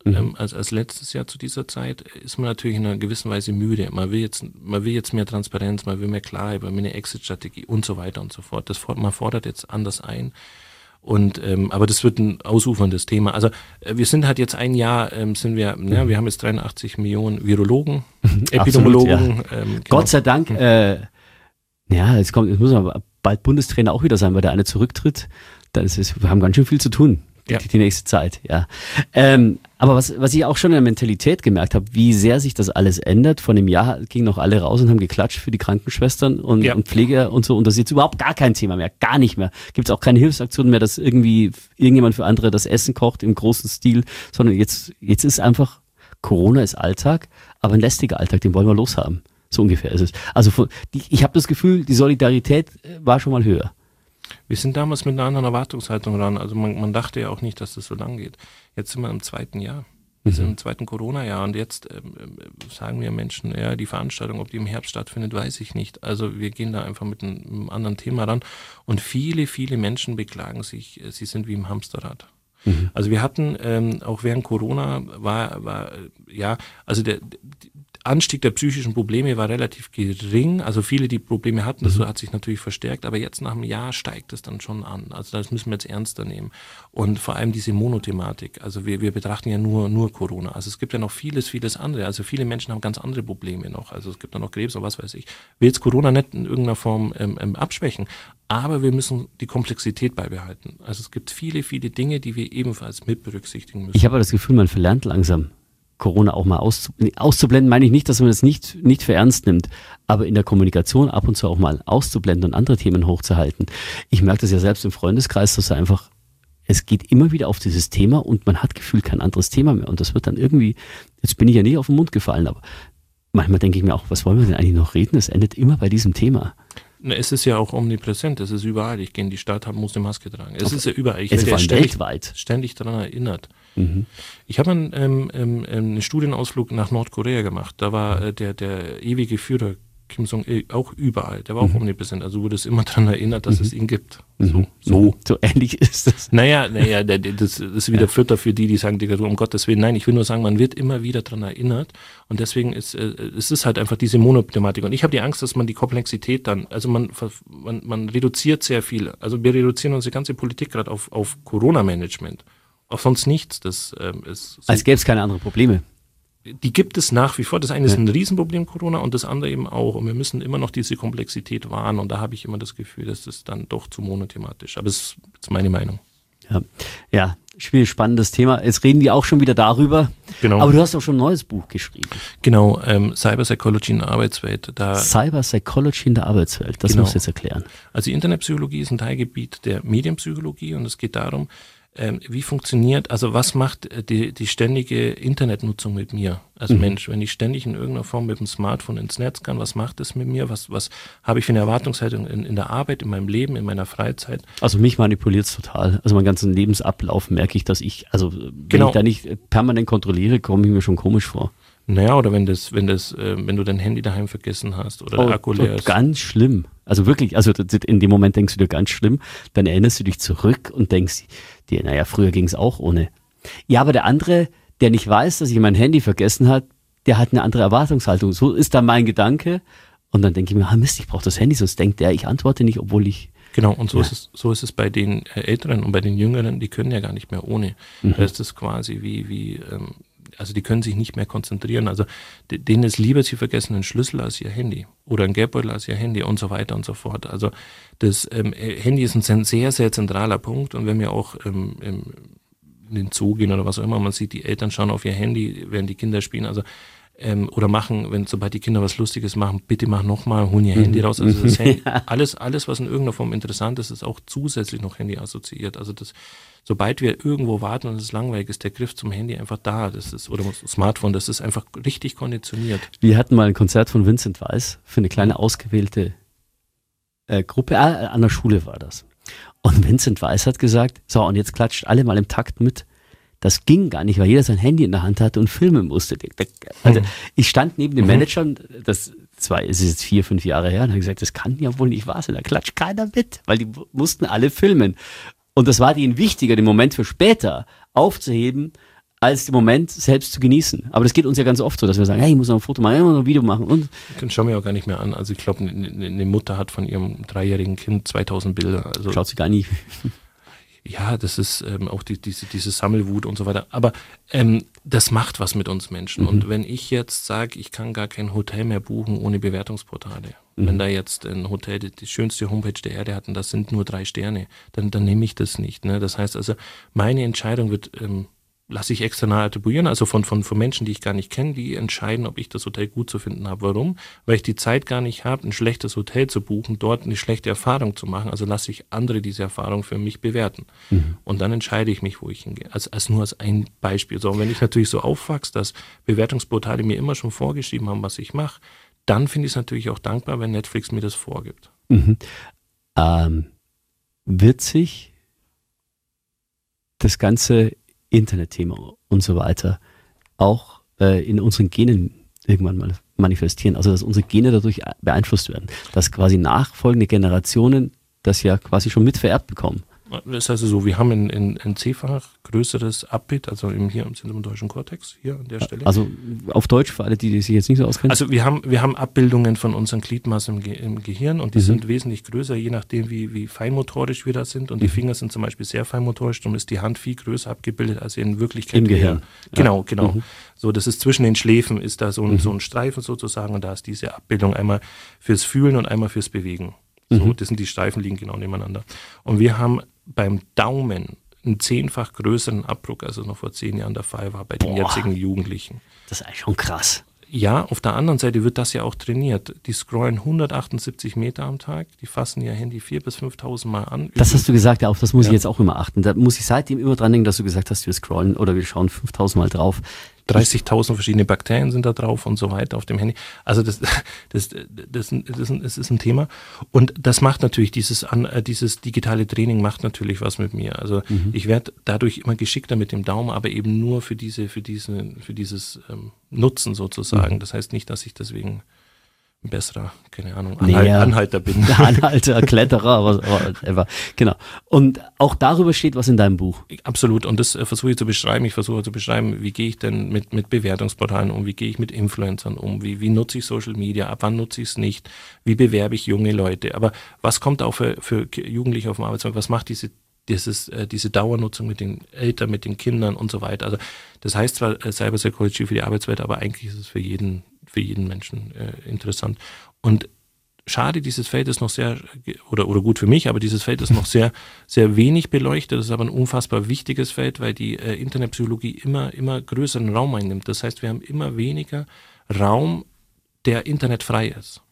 als letztes Jahr zu dieser Zeit, ist man natürlich in einer gewissen Weise müde. Man will jetzt mehr Transparenz, man will mehr Klarheit, man will eine Exit-Strategie und so weiter und so fort. Man fordert jetzt anders ein. Aber das wird ein ausuferndes Thema. Also wir sind halt jetzt ein Jahr, wir haben jetzt 83 Millionen Virologen, Epidemiologen. Absolut, ja. Genau. Gott sei Dank, jetzt muss aber bald Bundestrainer auch wieder sein, weil der eine zurücktritt. Wir haben ganz schön viel zu tun. Die nächste Zeit, ja. Aber was ich auch schon in der Mentalität gemerkt habe, wie sehr sich das alles ändert. Vor einem Jahr gingen noch alle raus und haben geklatscht für die Krankenschwestern und Pfleger und so. Und das ist jetzt überhaupt gar kein Thema mehr, gar nicht mehr. Gibt es auch keine Hilfsaktionen mehr, dass irgendwie irgendjemand für andere das Essen kocht im großen Stil, sondern jetzt ist einfach, Corona ist Alltag, aber ein lästiger Alltag, den wollen wir loshaben. So ungefähr ist es. Also ich habe das Gefühl, die Solidarität war schon mal höher. Wir sind damals mit einer anderen Erwartungshaltung ran. Also man dachte ja auch nicht, dass das so lang geht. Jetzt sind wir im 2. Jahr. Wir sind im 2. Corona-Jahr und jetzt sagen wir Menschen, die Veranstaltung, ob die im Herbst stattfindet, weiß ich nicht. Also wir gehen da einfach mit einem anderen Thema ran und viele, viele Menschen beklagen sich, sie sind wie im Hamsterrad. Also wir hatten, auch während Corona der Anstieg der psychischen Probleme war relativ gering, also viele, die Probleme hatten, das hat sich natürlich verstärkt, aber jetzt nach einem Jahr steigt es dann schon an, also das müssen wir jetzt ernster nehmen und vor allem diese Monothematik, also wir betrachten ja nur Corona, also es gibt ja noch vieles andere, also viele Menschen haben ganz andere Probleme noch, also es gibt dann noch Krebs oder was weiß ich, will jetzt Corona nicht in irgendeiner Form abschwächen, aber wir müssen die Komplexität beibehalten, also es gibt viele, viele Dinge, die wir ebenfalls mit berücksichtigen müssen. Ich habe das Gefühl, man verlernt langsam Corona auch mal auszublenden, meine ich nicht, dass man das nicht für ernst nimmt, aber in der Kommunikation ab und zu auch mal auszublenden und andere Themen hochzuhalten. Ich merke das ja selbst im Freundeskreis, dass es geht immer wieder auf dieses Thema und man hat gefühlt kein anderes Thema mehr und das wird dann irgendwie, jetzt bin ich ja nicht auf den Mund gefallen, aber manchmal denke ich mir auch, was wollen wir denn eigentlich noch reden? Es endet immer bei diesem Thema. Es ist ja auch omnipräsent, es ist überall. Ich gehe in die Stadt, muss eine Maske tragen. Es ist ja überall. Ich werde ständig daran erinnert. Ich habe einen Studienausflug nach Nordkorea gemacht. Da war der ewige Führer Kim Jong-il auch überall. Der war auch omnipräsent. Also wurde es immer daran erinnert, dass es ihn gibt. So ähnlich ist das. Naja, das ist wieder Futter für die sagen, Diktatur, um Gottes Willen. Nein, ich will nur sagen, man wird immer wieder daran erinnert. Und deswegen ist es halt einfach diese Monothematik. Und ich habe die Angst, dass man die Komplexität dann, also man reduziert sehr viel. Also wir reduzieren unsere ganze Politik gerade auf Corona-Management. Auf sonst nichts. Das ist so. Als gäbe es keine anderen Probleme. Die gibt es nach wie vor. Das eine ist ein Riesenproblem, Corona, und das andere eben auch. Und wir müssen immer noch diese Komplexität wahren. Und da habe ich immer das Gefühl, dass das dann doch zu monothematisch. Aber das ist meine Meinung. Ja, spannendes Thema. Jetzt reden die auch schon wieder darüber. Genau. Aber du hast auch schon ein neues Buch geschrieben. Genau, Cyber Psychology in der Arbeitswelt. Cyber Psychology in der Arbeitswelt, das musst du jetzt erklären. Also die Internetpsychologie ist ein Teilgebiet der Medienpsychologie und es geht darum, wie funktioniert, also was macht die ständige Internetnutzung mit mir als Mensch? Wenn ich ständig in irgendeiner Form mit dem Smartphone ins Netz kann, was macht das mit mir? Was habe ich für eine Erwartungshaltung in der Arbeit, in meinem Leben, in meiner Freizeit? Also mich manipuliert es total. Also meinen ganzen Lebensablauf merke ich, dass ich ich da nicht permanent kontrolliere, komme ich mir schon komisch vor. Naja, oder wenn du dein Handy daheim vergessen hast oder der Akku leer ist. Ganz schlimm. Also wirklich, in dem Moment denkst du dir ganz schlimm, dann erinnerst du dich zurück und denkst dir, naja, früher ging es auch ohne. Ja, aber der andere, der nicht weiß, dass ich mein Handy vergessen hat, der hat eine andere Erwartungshaltung. So ist da mein Gedanke und dann denke ich mir, Mist, ich brauche das Handy, sonst denkt der, ich antworte nicht, obwohl ich... Genau, und so ist es bei den Älteren und bei den Jüngeren, die können ja gar nicht mehr ohne. Da ist es quasi also die können sich nicht mehr konzentrieren. Also denen ist lieber, sie vergessen einen Schlüssel als ihr Handy oder ein Geldbeutel als ihr Handy und so weiter und so fort. Also das Handy ist ein sehr, sehr zentraler Punkt und wenn wir auch in den Zoo gehen oder was auch immer, man sieht, die Eltern schauen auf ihr Handy, während die Kinder spielen, also oder machen, sobald die Kinder was Lustiges machen, bitte mach nochmal, holen ihr Handy raus. Also das Handy, alles, was in irgendeiner Form interessant ist, ist auch zusätzlich noch Handy assoziiert. Also sobald wir irgendwo warten und es ist langweilig, ist der Griff zum Handy einfach da. Oder Smartphone, das ist einfach richtig konditioniert. Wir hatten mal ein Konzert von Vincent Weiss für eine kleine ausgewählte Gruppe, an der Schule war das. Und Vincent Weiss hat gesagt, so, und jetzt klatscht alle mal im Takt mit. Das ging gar nicht, weil jeder sein Handy in der Hand hatte und filmen musste. Also ich stand neben dem Manager, es ist jetzt 4-5 Jahre her, und habe gesagt, das kann ja wohl nicht wahr sein, da klatscht keiner mit, weil die mussten alle filmen. Und das war denen wichtiger, den Moment für später aufzuheben, als den Moment selbst zu genießen. Aber das geht uns ja ganz oft so, dass wir sagen, hey, ich muss noch ein Foto machen, ich muss noch ein Video machen. Und Den schauen wir auch gar nicht mehr an. Also ich glaube, eine Mutter hat von ihrem 3-jährigen Kind 2000 Bilder. Also schaut sie gar nicht. ja, das ist auch diese Sammelwut und so weiter. Aber das macht was mit uns Menschen. Und wenn ich jetzt sage, ich kann gar kein Hotel mehr buchen ohne Bewertungsportale, wenn da jetzt ein Hotel die schönste Homepage der Erde hat und das sind nur 3 Sterne, dann nehme ich das nicht. Ne? Das heißt also, meine Entscheidung wird lasse ich external attribuieren, also von Menschen, die ich gar nicht kenne, die entscheiden, ob ich das Hotel gut zu finden habe. Warum? Weil ich die Zeit gar nicht habe, ein schlechtes Hotel zu buchen, dort eine schlechte Erfahrung zu machen. Also lasse ich andere diese Erfahrung für mich bewerten. Und dann entscheide ich mich, wo ich hingehe. Nur als ein Beispiel. So, und wenn ich natürlich so aufwachse, dass Bewertungsportale mir immer schon vorgeschrieben haben, was ich mache, dann finde ich es natürlich auch dankbar, wenn Netflix mir das vorgibt. Wird sich das ganze Internetthema und so weiter auch in unseren Genen irgendwann mal manifestieren, also dass unsere Gene dadurch beeinflusst werden, dass quasi nachfolgende Generationen das ja quasi schon mit vererbt bekommen? Das ist also so, wir haben ein C-fach größeres Abbild, also hier im Zentrum deutschen Kortex, hier an der Stelle. Also auf Deutsch, für alle, die sich jetzt nicht so auskennen? Also wir haben Abbildungen von unseren Gliedmaßen im Gehirn und die sind wesentlich größer, je nachdem wie feinmotorisch wir da sind. Und die Finger sind zum Beispiel sehr feinmotorisch, darum ist die Hand viel größer abgebildet als in Wirklichkeit. Im Gehirn. Genau. So, das ist zwischen den Schläfen, ist da so ein Streifen sozusagen und da ist diese Abbildung einmal fürs Fühlen und einmal fürs Bewegen. So, das sind die Streifen, liegen genau nebeneinander. Und wir haben beim Daumen einen 10-fach größeren Abdruck, als es noch vor 10 Jahren der Fall war bei den jetzigen Jugendlichen. Das ist eigentlich schon krass. Ja, auf der anderen Seite wird das ja auch trainiert. Die scrollen 178 Meter am Tag, die fassen ihr Handy 4.000 bis 5.000 Mal an. Das hast du gesagt, ja, auf das muss ich jetzt auch immer achten. Da muss ich seitdem immer dran denken, dass du gesagt hast, wir scrollen oder wir schauen 5.000 Mal drauf. 30.000 verschiedene Bakterien sind da drauf und so weiter auf dem Handy. Also das ist ein Thema. Und das macht natürlich, dieses digitale Training macht natürlich was mit mir. Also ich werde dadurch immer geschickter mit dem Daumen, aber eben nur für dieses Nutzen sozusagen. Das heißt nicht, dass ich deswegen ein besserer, keine Ahnung, Anhalter bin. Anhalter, Kletterer, whatever. Genau. Und auch darüber steht was in deinem Buch. Absolut. Und das versuche ich zu beschreiben. Ich versuche zu beschreiben, wie gehe ich denn mit Bewertungsportalen um, wie gehe ich mit Influencern um, wie nutze ich Social Media, ab wann nutze ich es nicht, wie bewerbe ich junge Leute. Aber was kommt auch für Jugendliche auf dem Arbeitsmarkt, was macht diese Dauernutzung mit den Eltern, mit den Kindern und so weiter. Also das heißt zwar Cyber Psychology für die Arbeitswelt, aber eigentlich ist es für jeden Menschen interessant. Und schade, dieses Feld ist noch sehr, oder gut für mich, aber dieses Feld ist noch sehr, sehr wenig beleuchtet. Das ist aber ein unfassbar wichtiges Feld, weil die Internetpsychologie immer größeren Raum einnimmt. Das heißt, wir haben immer weniger Raum, der internetfrei ist.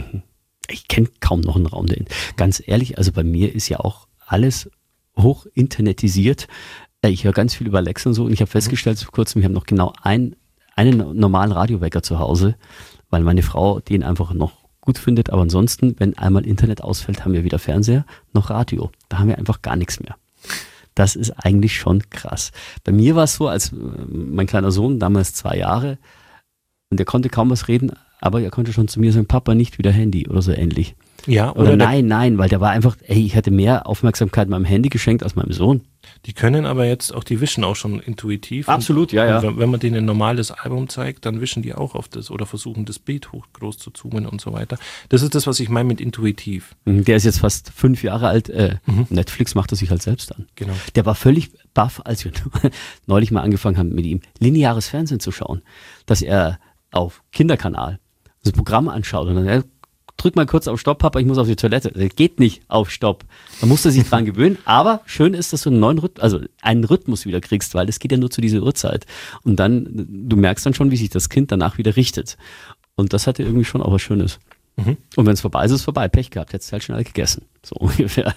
Ich kenne kaum noch einen Raum, ganz ehrlich, also bei mir ist ja auch alles hoch internetisiert. Ich höre ganz viel über Alexa und so und ich habe festgestellt vor kurzem, ich habe noch genau einen normalen Radiowecker zu Hause, weil meine Frau den einfach noch gut findet, aber ansonsten, wenn einmal Internet ausfällt, haben wir weder Fernseher noch Radio. Da haben wir einfach gar nichts mehr. Das ist eigentlich schon krass. Bei mir war es so, als mein kleiner Sohn, damals 2 Jahre, und der konnte kaum was reden, aber er konnte schon zu mir sagen, Papa, nicht wieder Handy oder so ähnlich. Ja, oder nein, weil der war einfach, ich hätte mehr Aufmerksamkeit meinem Handy geschenkt als meinem Sohn. Die können aber jetzt auch, die wischen auch schon intuitiv. Absolut, ja. Und wenn man denen ein normales Album zeigt, dann wischen die auch auf das oder versuchen das Bild groß zu zoomen und so weiter. Das ist das, was ich meine mit intuitiv. Der ist jetzt fast 5 Jahre alt. Netflix macht er sich halt selbst an. Genau. Der war völlig baff, als wir neulich mal angefangen haben, mit ihm lineares Fernsehen zu schauen, dass er auf Kinderkanal das Programm anschaut und dann drück mal kurz auf Stopp, Papa, ich muss auf die Toilette. Das geht nicht auf Stopp. Da musst du sich dran gewöhnen. Aber schön ist, dass du einen Rhythmus wieder kriegst, weil das geht ja nur zu dieser Uhrzeit. Und dann, du merkst dann schon, wie sich das Kind danach wieder richtet. Und das hatte irgendwie schon auch was Schönes. Und wenn es vorbei ist, ist es vorbei. Pech gehabt, hättest du halt schnell gegessen. So ungefähr.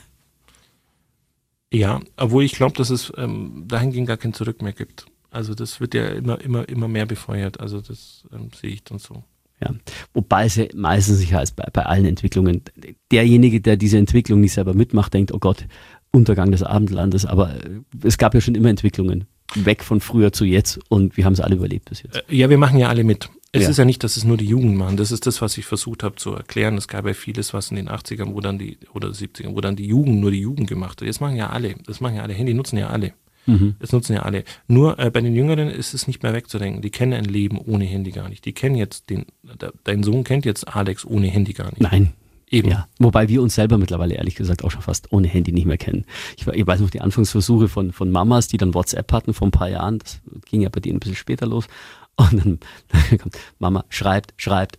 Ja, obwohl ich glaube, dass es dahingehend gar kein Zurück mehr gibt. Also das wird ja immer mehr befeuert. Also das sehe ich dann so. Ja, wobei es ja meistens sicher als bei allen Entwicklungen, derjenige, der diese Entwicklung nicht selber mitmacht, denkt, oh Gott, Untergang des Abendlandes, aber es gab ja schon immer Entwicklungen, weg von früher zu jetzt und wir haben es alle überlebt bis jetzt. Ja, wir machen ja alle mit. Es ist ja nicht, dass es nur die Jugend machen, das ist das, was ich versucht habe zu erklären. Es gab ja vieles, was in den 80ern oder 70ern, wo dann die Jugend nur die Jugend gemacht hat. Jetzt machen ja alle, das machen ja alle, Handy nutzen ja alle. Das nutzen ja alle. Nur bei den Jüngeren ist es nicht mehr wegzudenken. Die kennen ein Leben ohne Handy gar nicht. Die kennen jetzt dein Sohn kennt jetzt Alex ohne Handy gar nicht. Nein. Eben. Ja, wobei wir uns selber mittlerweile ehrlich gesagt auch schon fast ohne Handy nicht mehr kennen. Ich weiß noch die Anfangsversuche von Mamas, die dann WhatsApp hatten vor ein paar Jahren. Das ging ja bei denen ein bisschen später los. Und dann kommt Mama, schreibt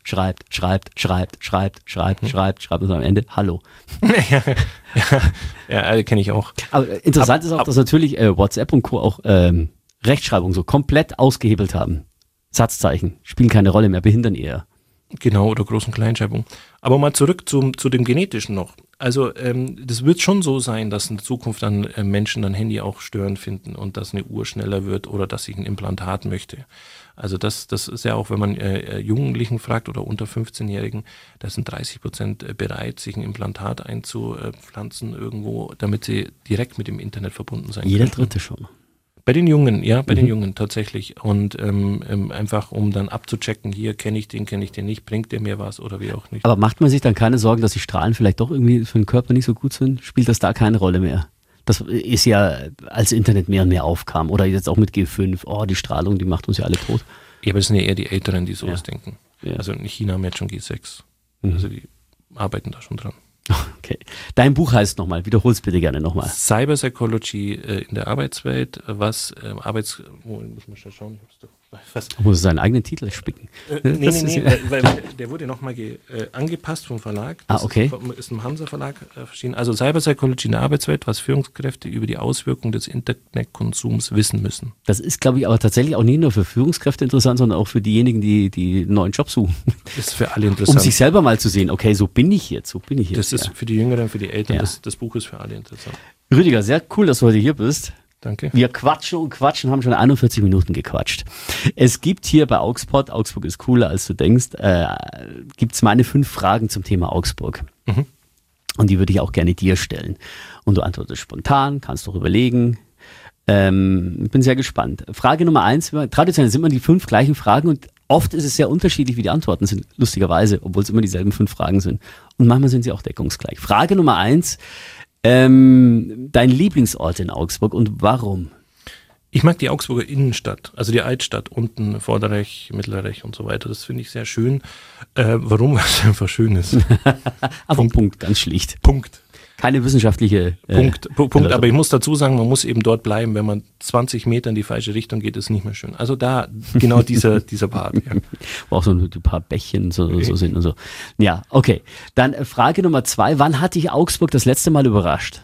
und am Ende Hallo. Ja, kenne ich auch. Aber interessant ist auch, dass natürlich WhatsApp und Co. auch Rechtschreibung so komplett ausgehebelt haben. Satzzeichen spielen keine Rolle mehr, behindern eher. Genau, oder Groß- und Kleinschreibung. Aber mal zurück zu dem Genetischen noch. Also das wird schon so sein, dass in Zukunft dann Menschen dann Handy auch störend finden und dass eine Uhr schneller wird oder dass ich ein Implantat möchte. Also das ist ja auch, wenn man Jugendlichen fragt oder unter 15-Jährigen, da sind 30% bereit, sich ein Implantat einzupflanzen irgendwo, damit sie direkt mit dem Internet verbunden sein können. Jeder Dritte schon. Bei den Jungen, ja, bei den Jungen tatsächlich. Und einfach, um dann abzuchecken, hier kenne ich den nicht, bringt der mir was oder wie auch nicht. Aber macht man sich dann keine Sorgen, dass die Strahlen vielleicht doch irgendwie für den Körper nicht so gut sind? Spielt das da keine Rolle mehr? Das ist ja, als Internet mehr und mehr aufkam oder jetzt auch mit G5, die Strahlung, die macht uns ja alle tot. Ja, aber es sind ja eher die Älteren, die sowas denken. Ja. Also in China haben wir jetzt schon G6. Also die arbeiten da schon dran. Okay. Dein Buch heißt nochmal, wiederhol's bitte gerne nochmal. Cyberpsychology in der Arbeitswelt, was muss man schon schauen, Muss seinen eigenen Titel spicken. Nee, weil der wurde nochmal angepasst vom Verlag. Das okay. Ist im Hansa Verlag erschienen. Also Cyberpsychology in der Arbeitswelt, was Führungskräfte über die Auswirkungen des Internetkonsums wissen müssen. Das ist, glaube ich, aber tatsächlich auch nicht nur für Führungskräfte interessant, sondern auch für diejenigen, die einen neuen Job suchen. Das ist für alle interessant. Um sich selber mal zu sehen, okay, so bin ich jetzt. Das ist für die Jüngeren, für die Eltern, Ja. das Buch ist für alle interessant. Rüdiger, sehr cool, dass du heute hier bist. Danke. Wir quatschen und quatschen, haben schon 41 Minuten gequatscht. Es gibt hier bei Augsburg ist cooler als du denkst, gibt's meine 5 Fragen zum Thema Augsburg. Und die würde ich auch gerne dir stellen. Und du antwortest spontan, kannst doch überlegen. Bin sehr gespannt. Frage Nummer 1, traditionell sind immer die 5 gleichen Fragen und oft ist es sehr unterschiedlich, wie die Antworten sind, lustigerweise, obwohl es immer dieselben 5 Fragen sind. Und manchmal sind sie auch deckungsgleich. Frage Nummer 1, dein Lieblingsort in Augsburg und warum? Ich mag die Augsburger Innenstadt, also die Altstadt, unten Vorderrech, Mittelrech und so weiter. Das finde ich sehr schön. Warum? Weil es einfach schön ist. Aber Punkt, ganz schlicht. Punkt. Keine wissenschaftliche... Punkt. Aber ich muss dazu sagen, man muss eben dort bleiben. Wenn man 20 Meter in die falsche Richtung geht, ist es nicht mehr schön. Also da, genau dieser Part. Ja. Wo auch so ein paar Bächchen so sind und so. Ja, okay. Dann Frage Nummer 2. Wann hat dich Augsburg das letzte Mal überrascht?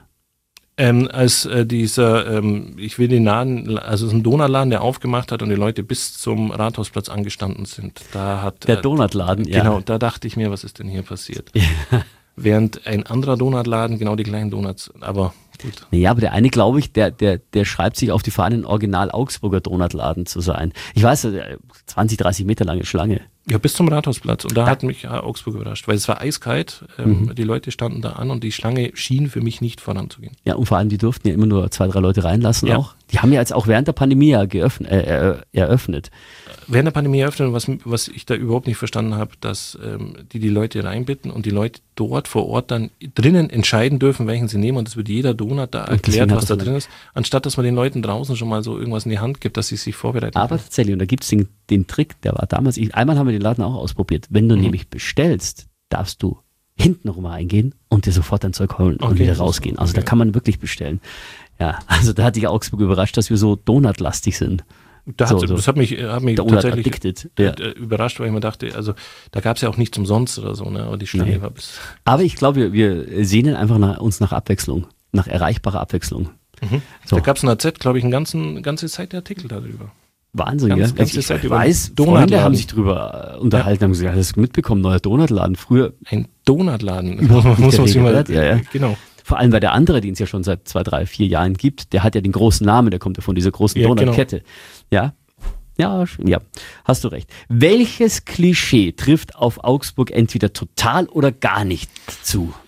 Als dieser, ich will den Laden, also es ist ein Donutladen, der aufgemacht hat und die Leute bis zum Rathausplatz angestanden sind. Da hat der Donutladen, ja. Genau, da dachte ich mir, was ist denn hier passiert? Ja. Während ein anderer Donutladen genau die gleichen Donuts, aber gut. Ja, aber der eine, glaube ich, der schreibt sich auf die Fahne, ein Original Augsburger Donutladen zu sein. Ich weiß, 20, 30 Meter lange Schlange. Ja, bis zum Rathausplatz. Und da hat mich Augsburg überrascht, weil es war eiskalt. Die Leute standen da an und die Schlange schien für mich nicht voranzugehen. Ja, und vor allem, die durften ja immer nur 2, 3 Leute reinlassen auch. Die haben ja jetzt auch während der Pandemie ja eröffnet. Während der Pandemie eröffnet, was ich da überhaupt nicht verstanden habe, dass die Leute reinbitten und die Leute dort vor Ort dann drinnen entscheiden dürfen, welchen sie nehmen und es wird jeder Donut da erklärt, was da drin ist, anstatt dass man den Leuten draußen schon mal so irgendwas in die Hand gibt, dass sie sich vorbereiten Aber können. Tatsächlich, und da gibt es den Trick, der war damals, einmal haben wir den Laden auch ausprobiert, wenn du nämlich bestellst, darfst du hinten rum reingehen und dir sofort dein Zeug holen und wieder rausgehen. Also da kann man wirklich bestellen. Ja, also da hat dich Augsburg überrascht, dass wir so donutlastig sind. Das hat mich tatsächlich überrascht, weil ich mir dachte, also da gab es ja auch nichts umsonst oder so, ne? Aber die Schlange war bis. Aber ich glaube, wir sehnen einfach nach Abwechslung, nach erreichbarer Abwechslung. So. Da gab es in der Z, glaube ich, eine ganze Seite Artikel darüber. Wahnsinn, ja. Ich weiß, Freunde haben sich drüber unterhalten, haben gesagt, hast du mitbekommen, neuer Donutladen. Früher. Ein Donutladen. Muss man sich mal, ja. Genau. Vor allem, weil der andere, den es ja schon seit 2, 3, 4 Jahren gibt, der hat ja den großen Namen, der kommt ja von dieser großen Donutkette. Genau. Ja, hast du recht. Welches Klischee trifft auf Augsburg entweder total oder gar nicht zu?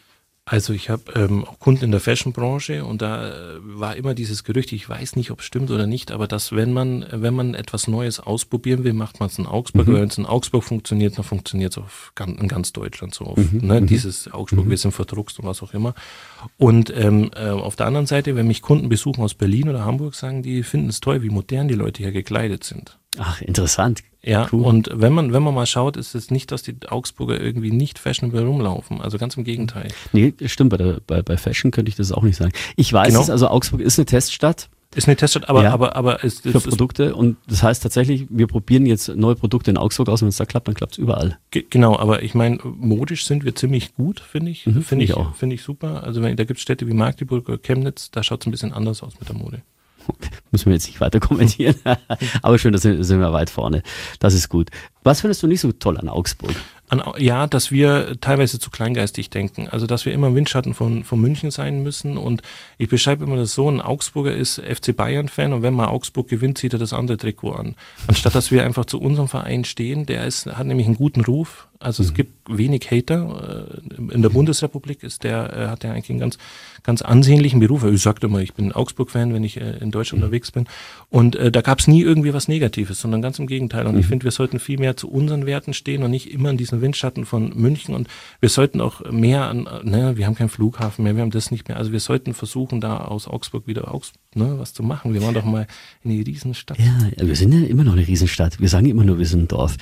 Also ich habe auch Kunden in der Fashion-Branche und da war immer dieses Gerücht, ich weiß nicht, ob es stimmt oder nicht, aber dass wenn man etwas Neues ausprobieren will, macht man es in Augsburg. Wenn es in Augsburg funktioniert, dann funktioniert es in ganz Deutschland so. Dieses Augsburg, wir sind verdruckst und was auch immer. Und auf der anderen Seite, wenn mich Kunden besuchen aus Berlin oder Hamburg, sagen die, finden es toll, wie modern die Leute hier gekleidet sind. Ach, interessant. Ja, cool. Und wenn man mal schaut, ist es nicht, dass die Augsburger irgendwie nicht fashionable rumlaufen. Also ganz im Gegenteil. Nee, stimmt, bei Fashion könnte ich das auch nicht sagen. Ich weiß es, also Augsburg ist eine Teststadt. Ist eine Teststadt, aber es für Produkte. Und das heißt tatsächlich, wir probieren jetzt neue Produkte in Augsburg aus. Und wenn es da klappt, dann klappt es überall. Genau, aber ich meine, modisch sind wir ziemlich gut, finde ich. Finde ich super. Also da gibt es Städte wie Magdeburg oder Chemnitz, da schaut es ein bisschen anders aus mit der Mode. Müssen wir jetzt nicht weiter kommentieren. Aber schön, da sind wir weit vorne. Das ist gut. Was findest du nicht so toll an Augsburg? Ja, dass wir teilweise zu kleingeistig denken. Also, dass wir immer im Windschatten von München sein müssen. Und ich beschreibe immer das so, ein Augsburger ist FC Bayern-Fan und wenn mal Augsburg gewinnt, zieht er das andere Trikot an. Anstatt, dass wir einfach zu unserem Verein stehen, hat nämlich einen guten Ruf. Also es gibt wenig Hater. In der Bundesrepublik hat der eigentlich einen ganz ansehnlichen Beruf. Ich sagte immer, ich bin Augsburg-Fan, wenn ich in Deutschland unterwegs bin. Und da gab es nie irgendwie was Negatives, sondern ganz im Gegenteil. Und ich finde, wir sollten viel mehr zu unseren Werten stehen und nicht immer in diesen Windschatten von München. Und wir sollten auch mehr wir haben keinen Flughafen mehr, wir haben das nicht mehr. Also wir sollten versuchen, da aus Augsburg wieder was zu machen. Wir waren doch mal eine Riesenstadt. Ja, wir sind ja immer noch eine Riesenstadt. Wir sagen immer nur, wir sind ein Dorf.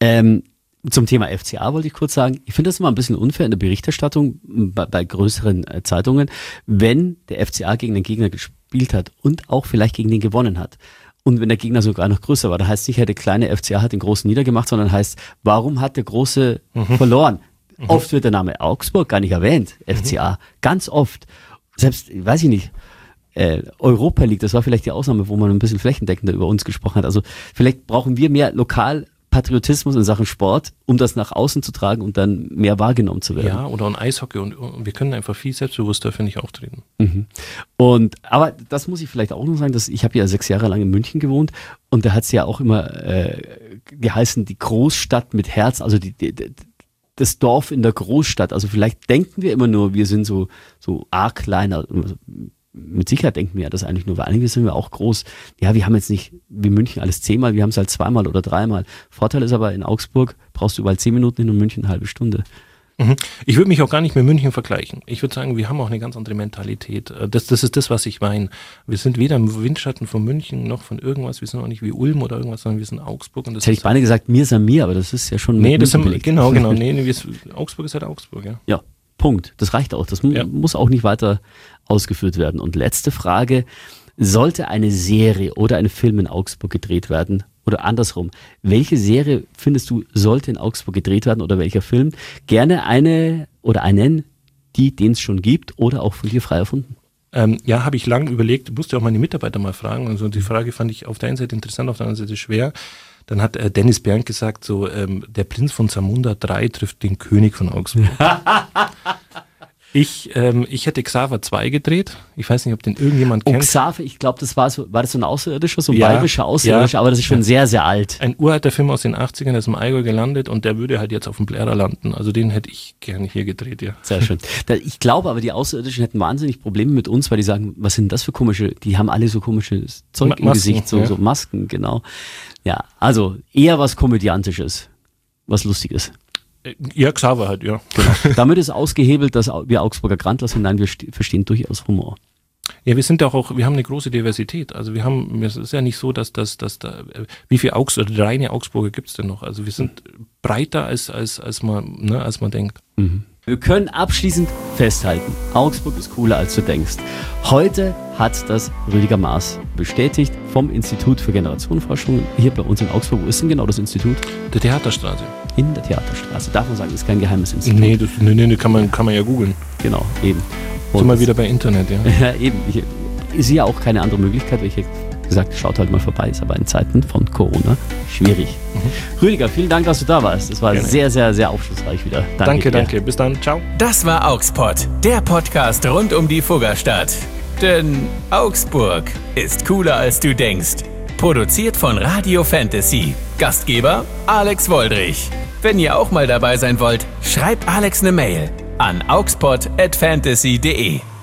Zum Thema FCA wollte ich kurz sagen, ich finde das immer ein bisschen unfair in der Berichterstattung bei größeren Zeitungen, wenn der FCA gegen den Gegner gespielt hat und auch vielleicht gegen den gewonnen hat. Und wenn der Gegner sogar noch größer war, da heißt nicht, der kleine FCA hat den großen niedergemacht, sondern heißt, warum hat der große verloren? Oft wird der Name Augsburg gar nicht erwähnt, FCA, ganz oft. Selbst, weiß ich nicht, Europa League, das war vielleicht die Ausnahme, wo man ein bisschen flächendeckender über uns gesprochen hat. Also vielleicht brauchen wir mehr Lokalpatriotismus in Sachen Sport, um das nach außen zu tragen und dann mehr wahrgenommen zu werden. Ja, oder ein Eishockey und wir können einfach viel selbstbewusster, finde ich, auftreten. Aber das muss ich vielleicht auch noch sagen, dass ich habe ja 6 Jahre lang in München gewohnt und da hat es ja auch immer geheißen, die Großstadt mit Herz, also das Dorf in der Großstadt. Also vielleicht denken wir immer nur, wir sind so arg kleiner. Mit Sicherheit denken wir ja das eigentlich nur, weil eigentlich sind wir auch groß. Ja, wir haben jetzt nicht wie München alles 10-mal, wir haben es halt 2-mal oder 3-mal. Vorteil ist aber, in Augsburg brauchst du überall 10 Minuten hin und München eine halbe Stunde. Ich würde mich auch gar nicht mit München vergleichen. Ich würde sagen, wir haben auch eine ganz andere Mentalität. Das ist das, was ich meine. Wir sind weder im Windschatten von München noch von irgendwas. Wir sind auch nicht wie Ulm oder irgendwas, sondern wir sind Augsburg. Und das hätte ich beinahe gesagt, mir ist mir, aber das ist ja schon... Nee, genau. Nee, Augsburg ist halt Augsburg, ja. Ja, Punkt. Das reicht auch. Das muss auch nicht weiter ausgeführt werden. Und letzte Frage. Sollte eine Serie oder ein Film in Augsburg gedreht werden? Oder andersrum, welche Serie findest du, sollte in Augsburg gedreht werden oder welcher Film? Gerne eine oder einen, den es schon gibt oder auch von dir frei erfunden. Ja, habe ich lange überlegt, musste auch meine Mitarbeiter mal fragen. Also die Frage fand ich auf der einen Seite interessant, auf der anderen Seite schwer. Dann hat Dennis Bernd gesagt, so der Prinz von Zamunda 3 trifft den König von Augsburg. Ich hätte Xaver 2 gedreht. Ich weiß nicht, ob den irgendjemand kennt. Xaver, ich glaube, war das so ein Außerirdischer, so ein bayerischer Außerirdischer, aber das ist schon sehr, sehr alt. Ein uralter Film aus den 80ern, der ist im Allgäu gelandet und der würde halt jetzt auf dem Blärer landen. Also den hätte ich gerne hier gedreht, ja. Sehr schön. Ich glaube aber, die Außerirdischen hätten wahnsinnig Probleme mit uns, weil die sagen, was sind das für komische, die haben alle so komisches Zeug im Gesicht, so Masken, genau. Ja, also eher was Komödiantisches, was Lustiges. Ja, Xaver halt, ja. Genau. Damit ist ausgehebelt, dass wir Augsburger Grandler sind. Nein, wir verstehen durchaus Humor. Ja, wir haben eine große Diversität. Also es ist ja nicht so, dass da, wie viele reine Augsburger gibt es denn noch? Also wir sind breiter als man denkt. Wir können abschließend festhalten, Augsburg ist cooler, als du denkst. Heute hat das Rüdiger Maaß bestätigt vom Institut für Generationenforschung hier bei uns in Augsburg. Wo ist denn genau das Institut? Der Theaterstraße. In der Theaterstraße. Darf man sagen, ist kein geheimes Institut. Nee, kann man ja googeln. Genau, eben. Sind wir wieder bei Internet, ja. Ja, eben. Ich sehe ja auch keine andere Möglichkeit, weil ich gesagt, schaut halt mal vorbei, ist aber in Zeiten von Corona schwierig. Rüdiger, vielen Dank, dass du da warst. Das war sehr, sehr, sehr aufschlussreich wieder. Danke. Bis dann. Ciao. Das war Augspod, der Podcast rund um die Fuggerstadt. Denn Augsburg ist cooler, als du denkst. Produziert von Radio Fantasy. Gastgeber Alex Woldrich. Wenn ihr auch mal dabei sein wollt, schreibt Alex eine Mail. an augspod@fantasy.de.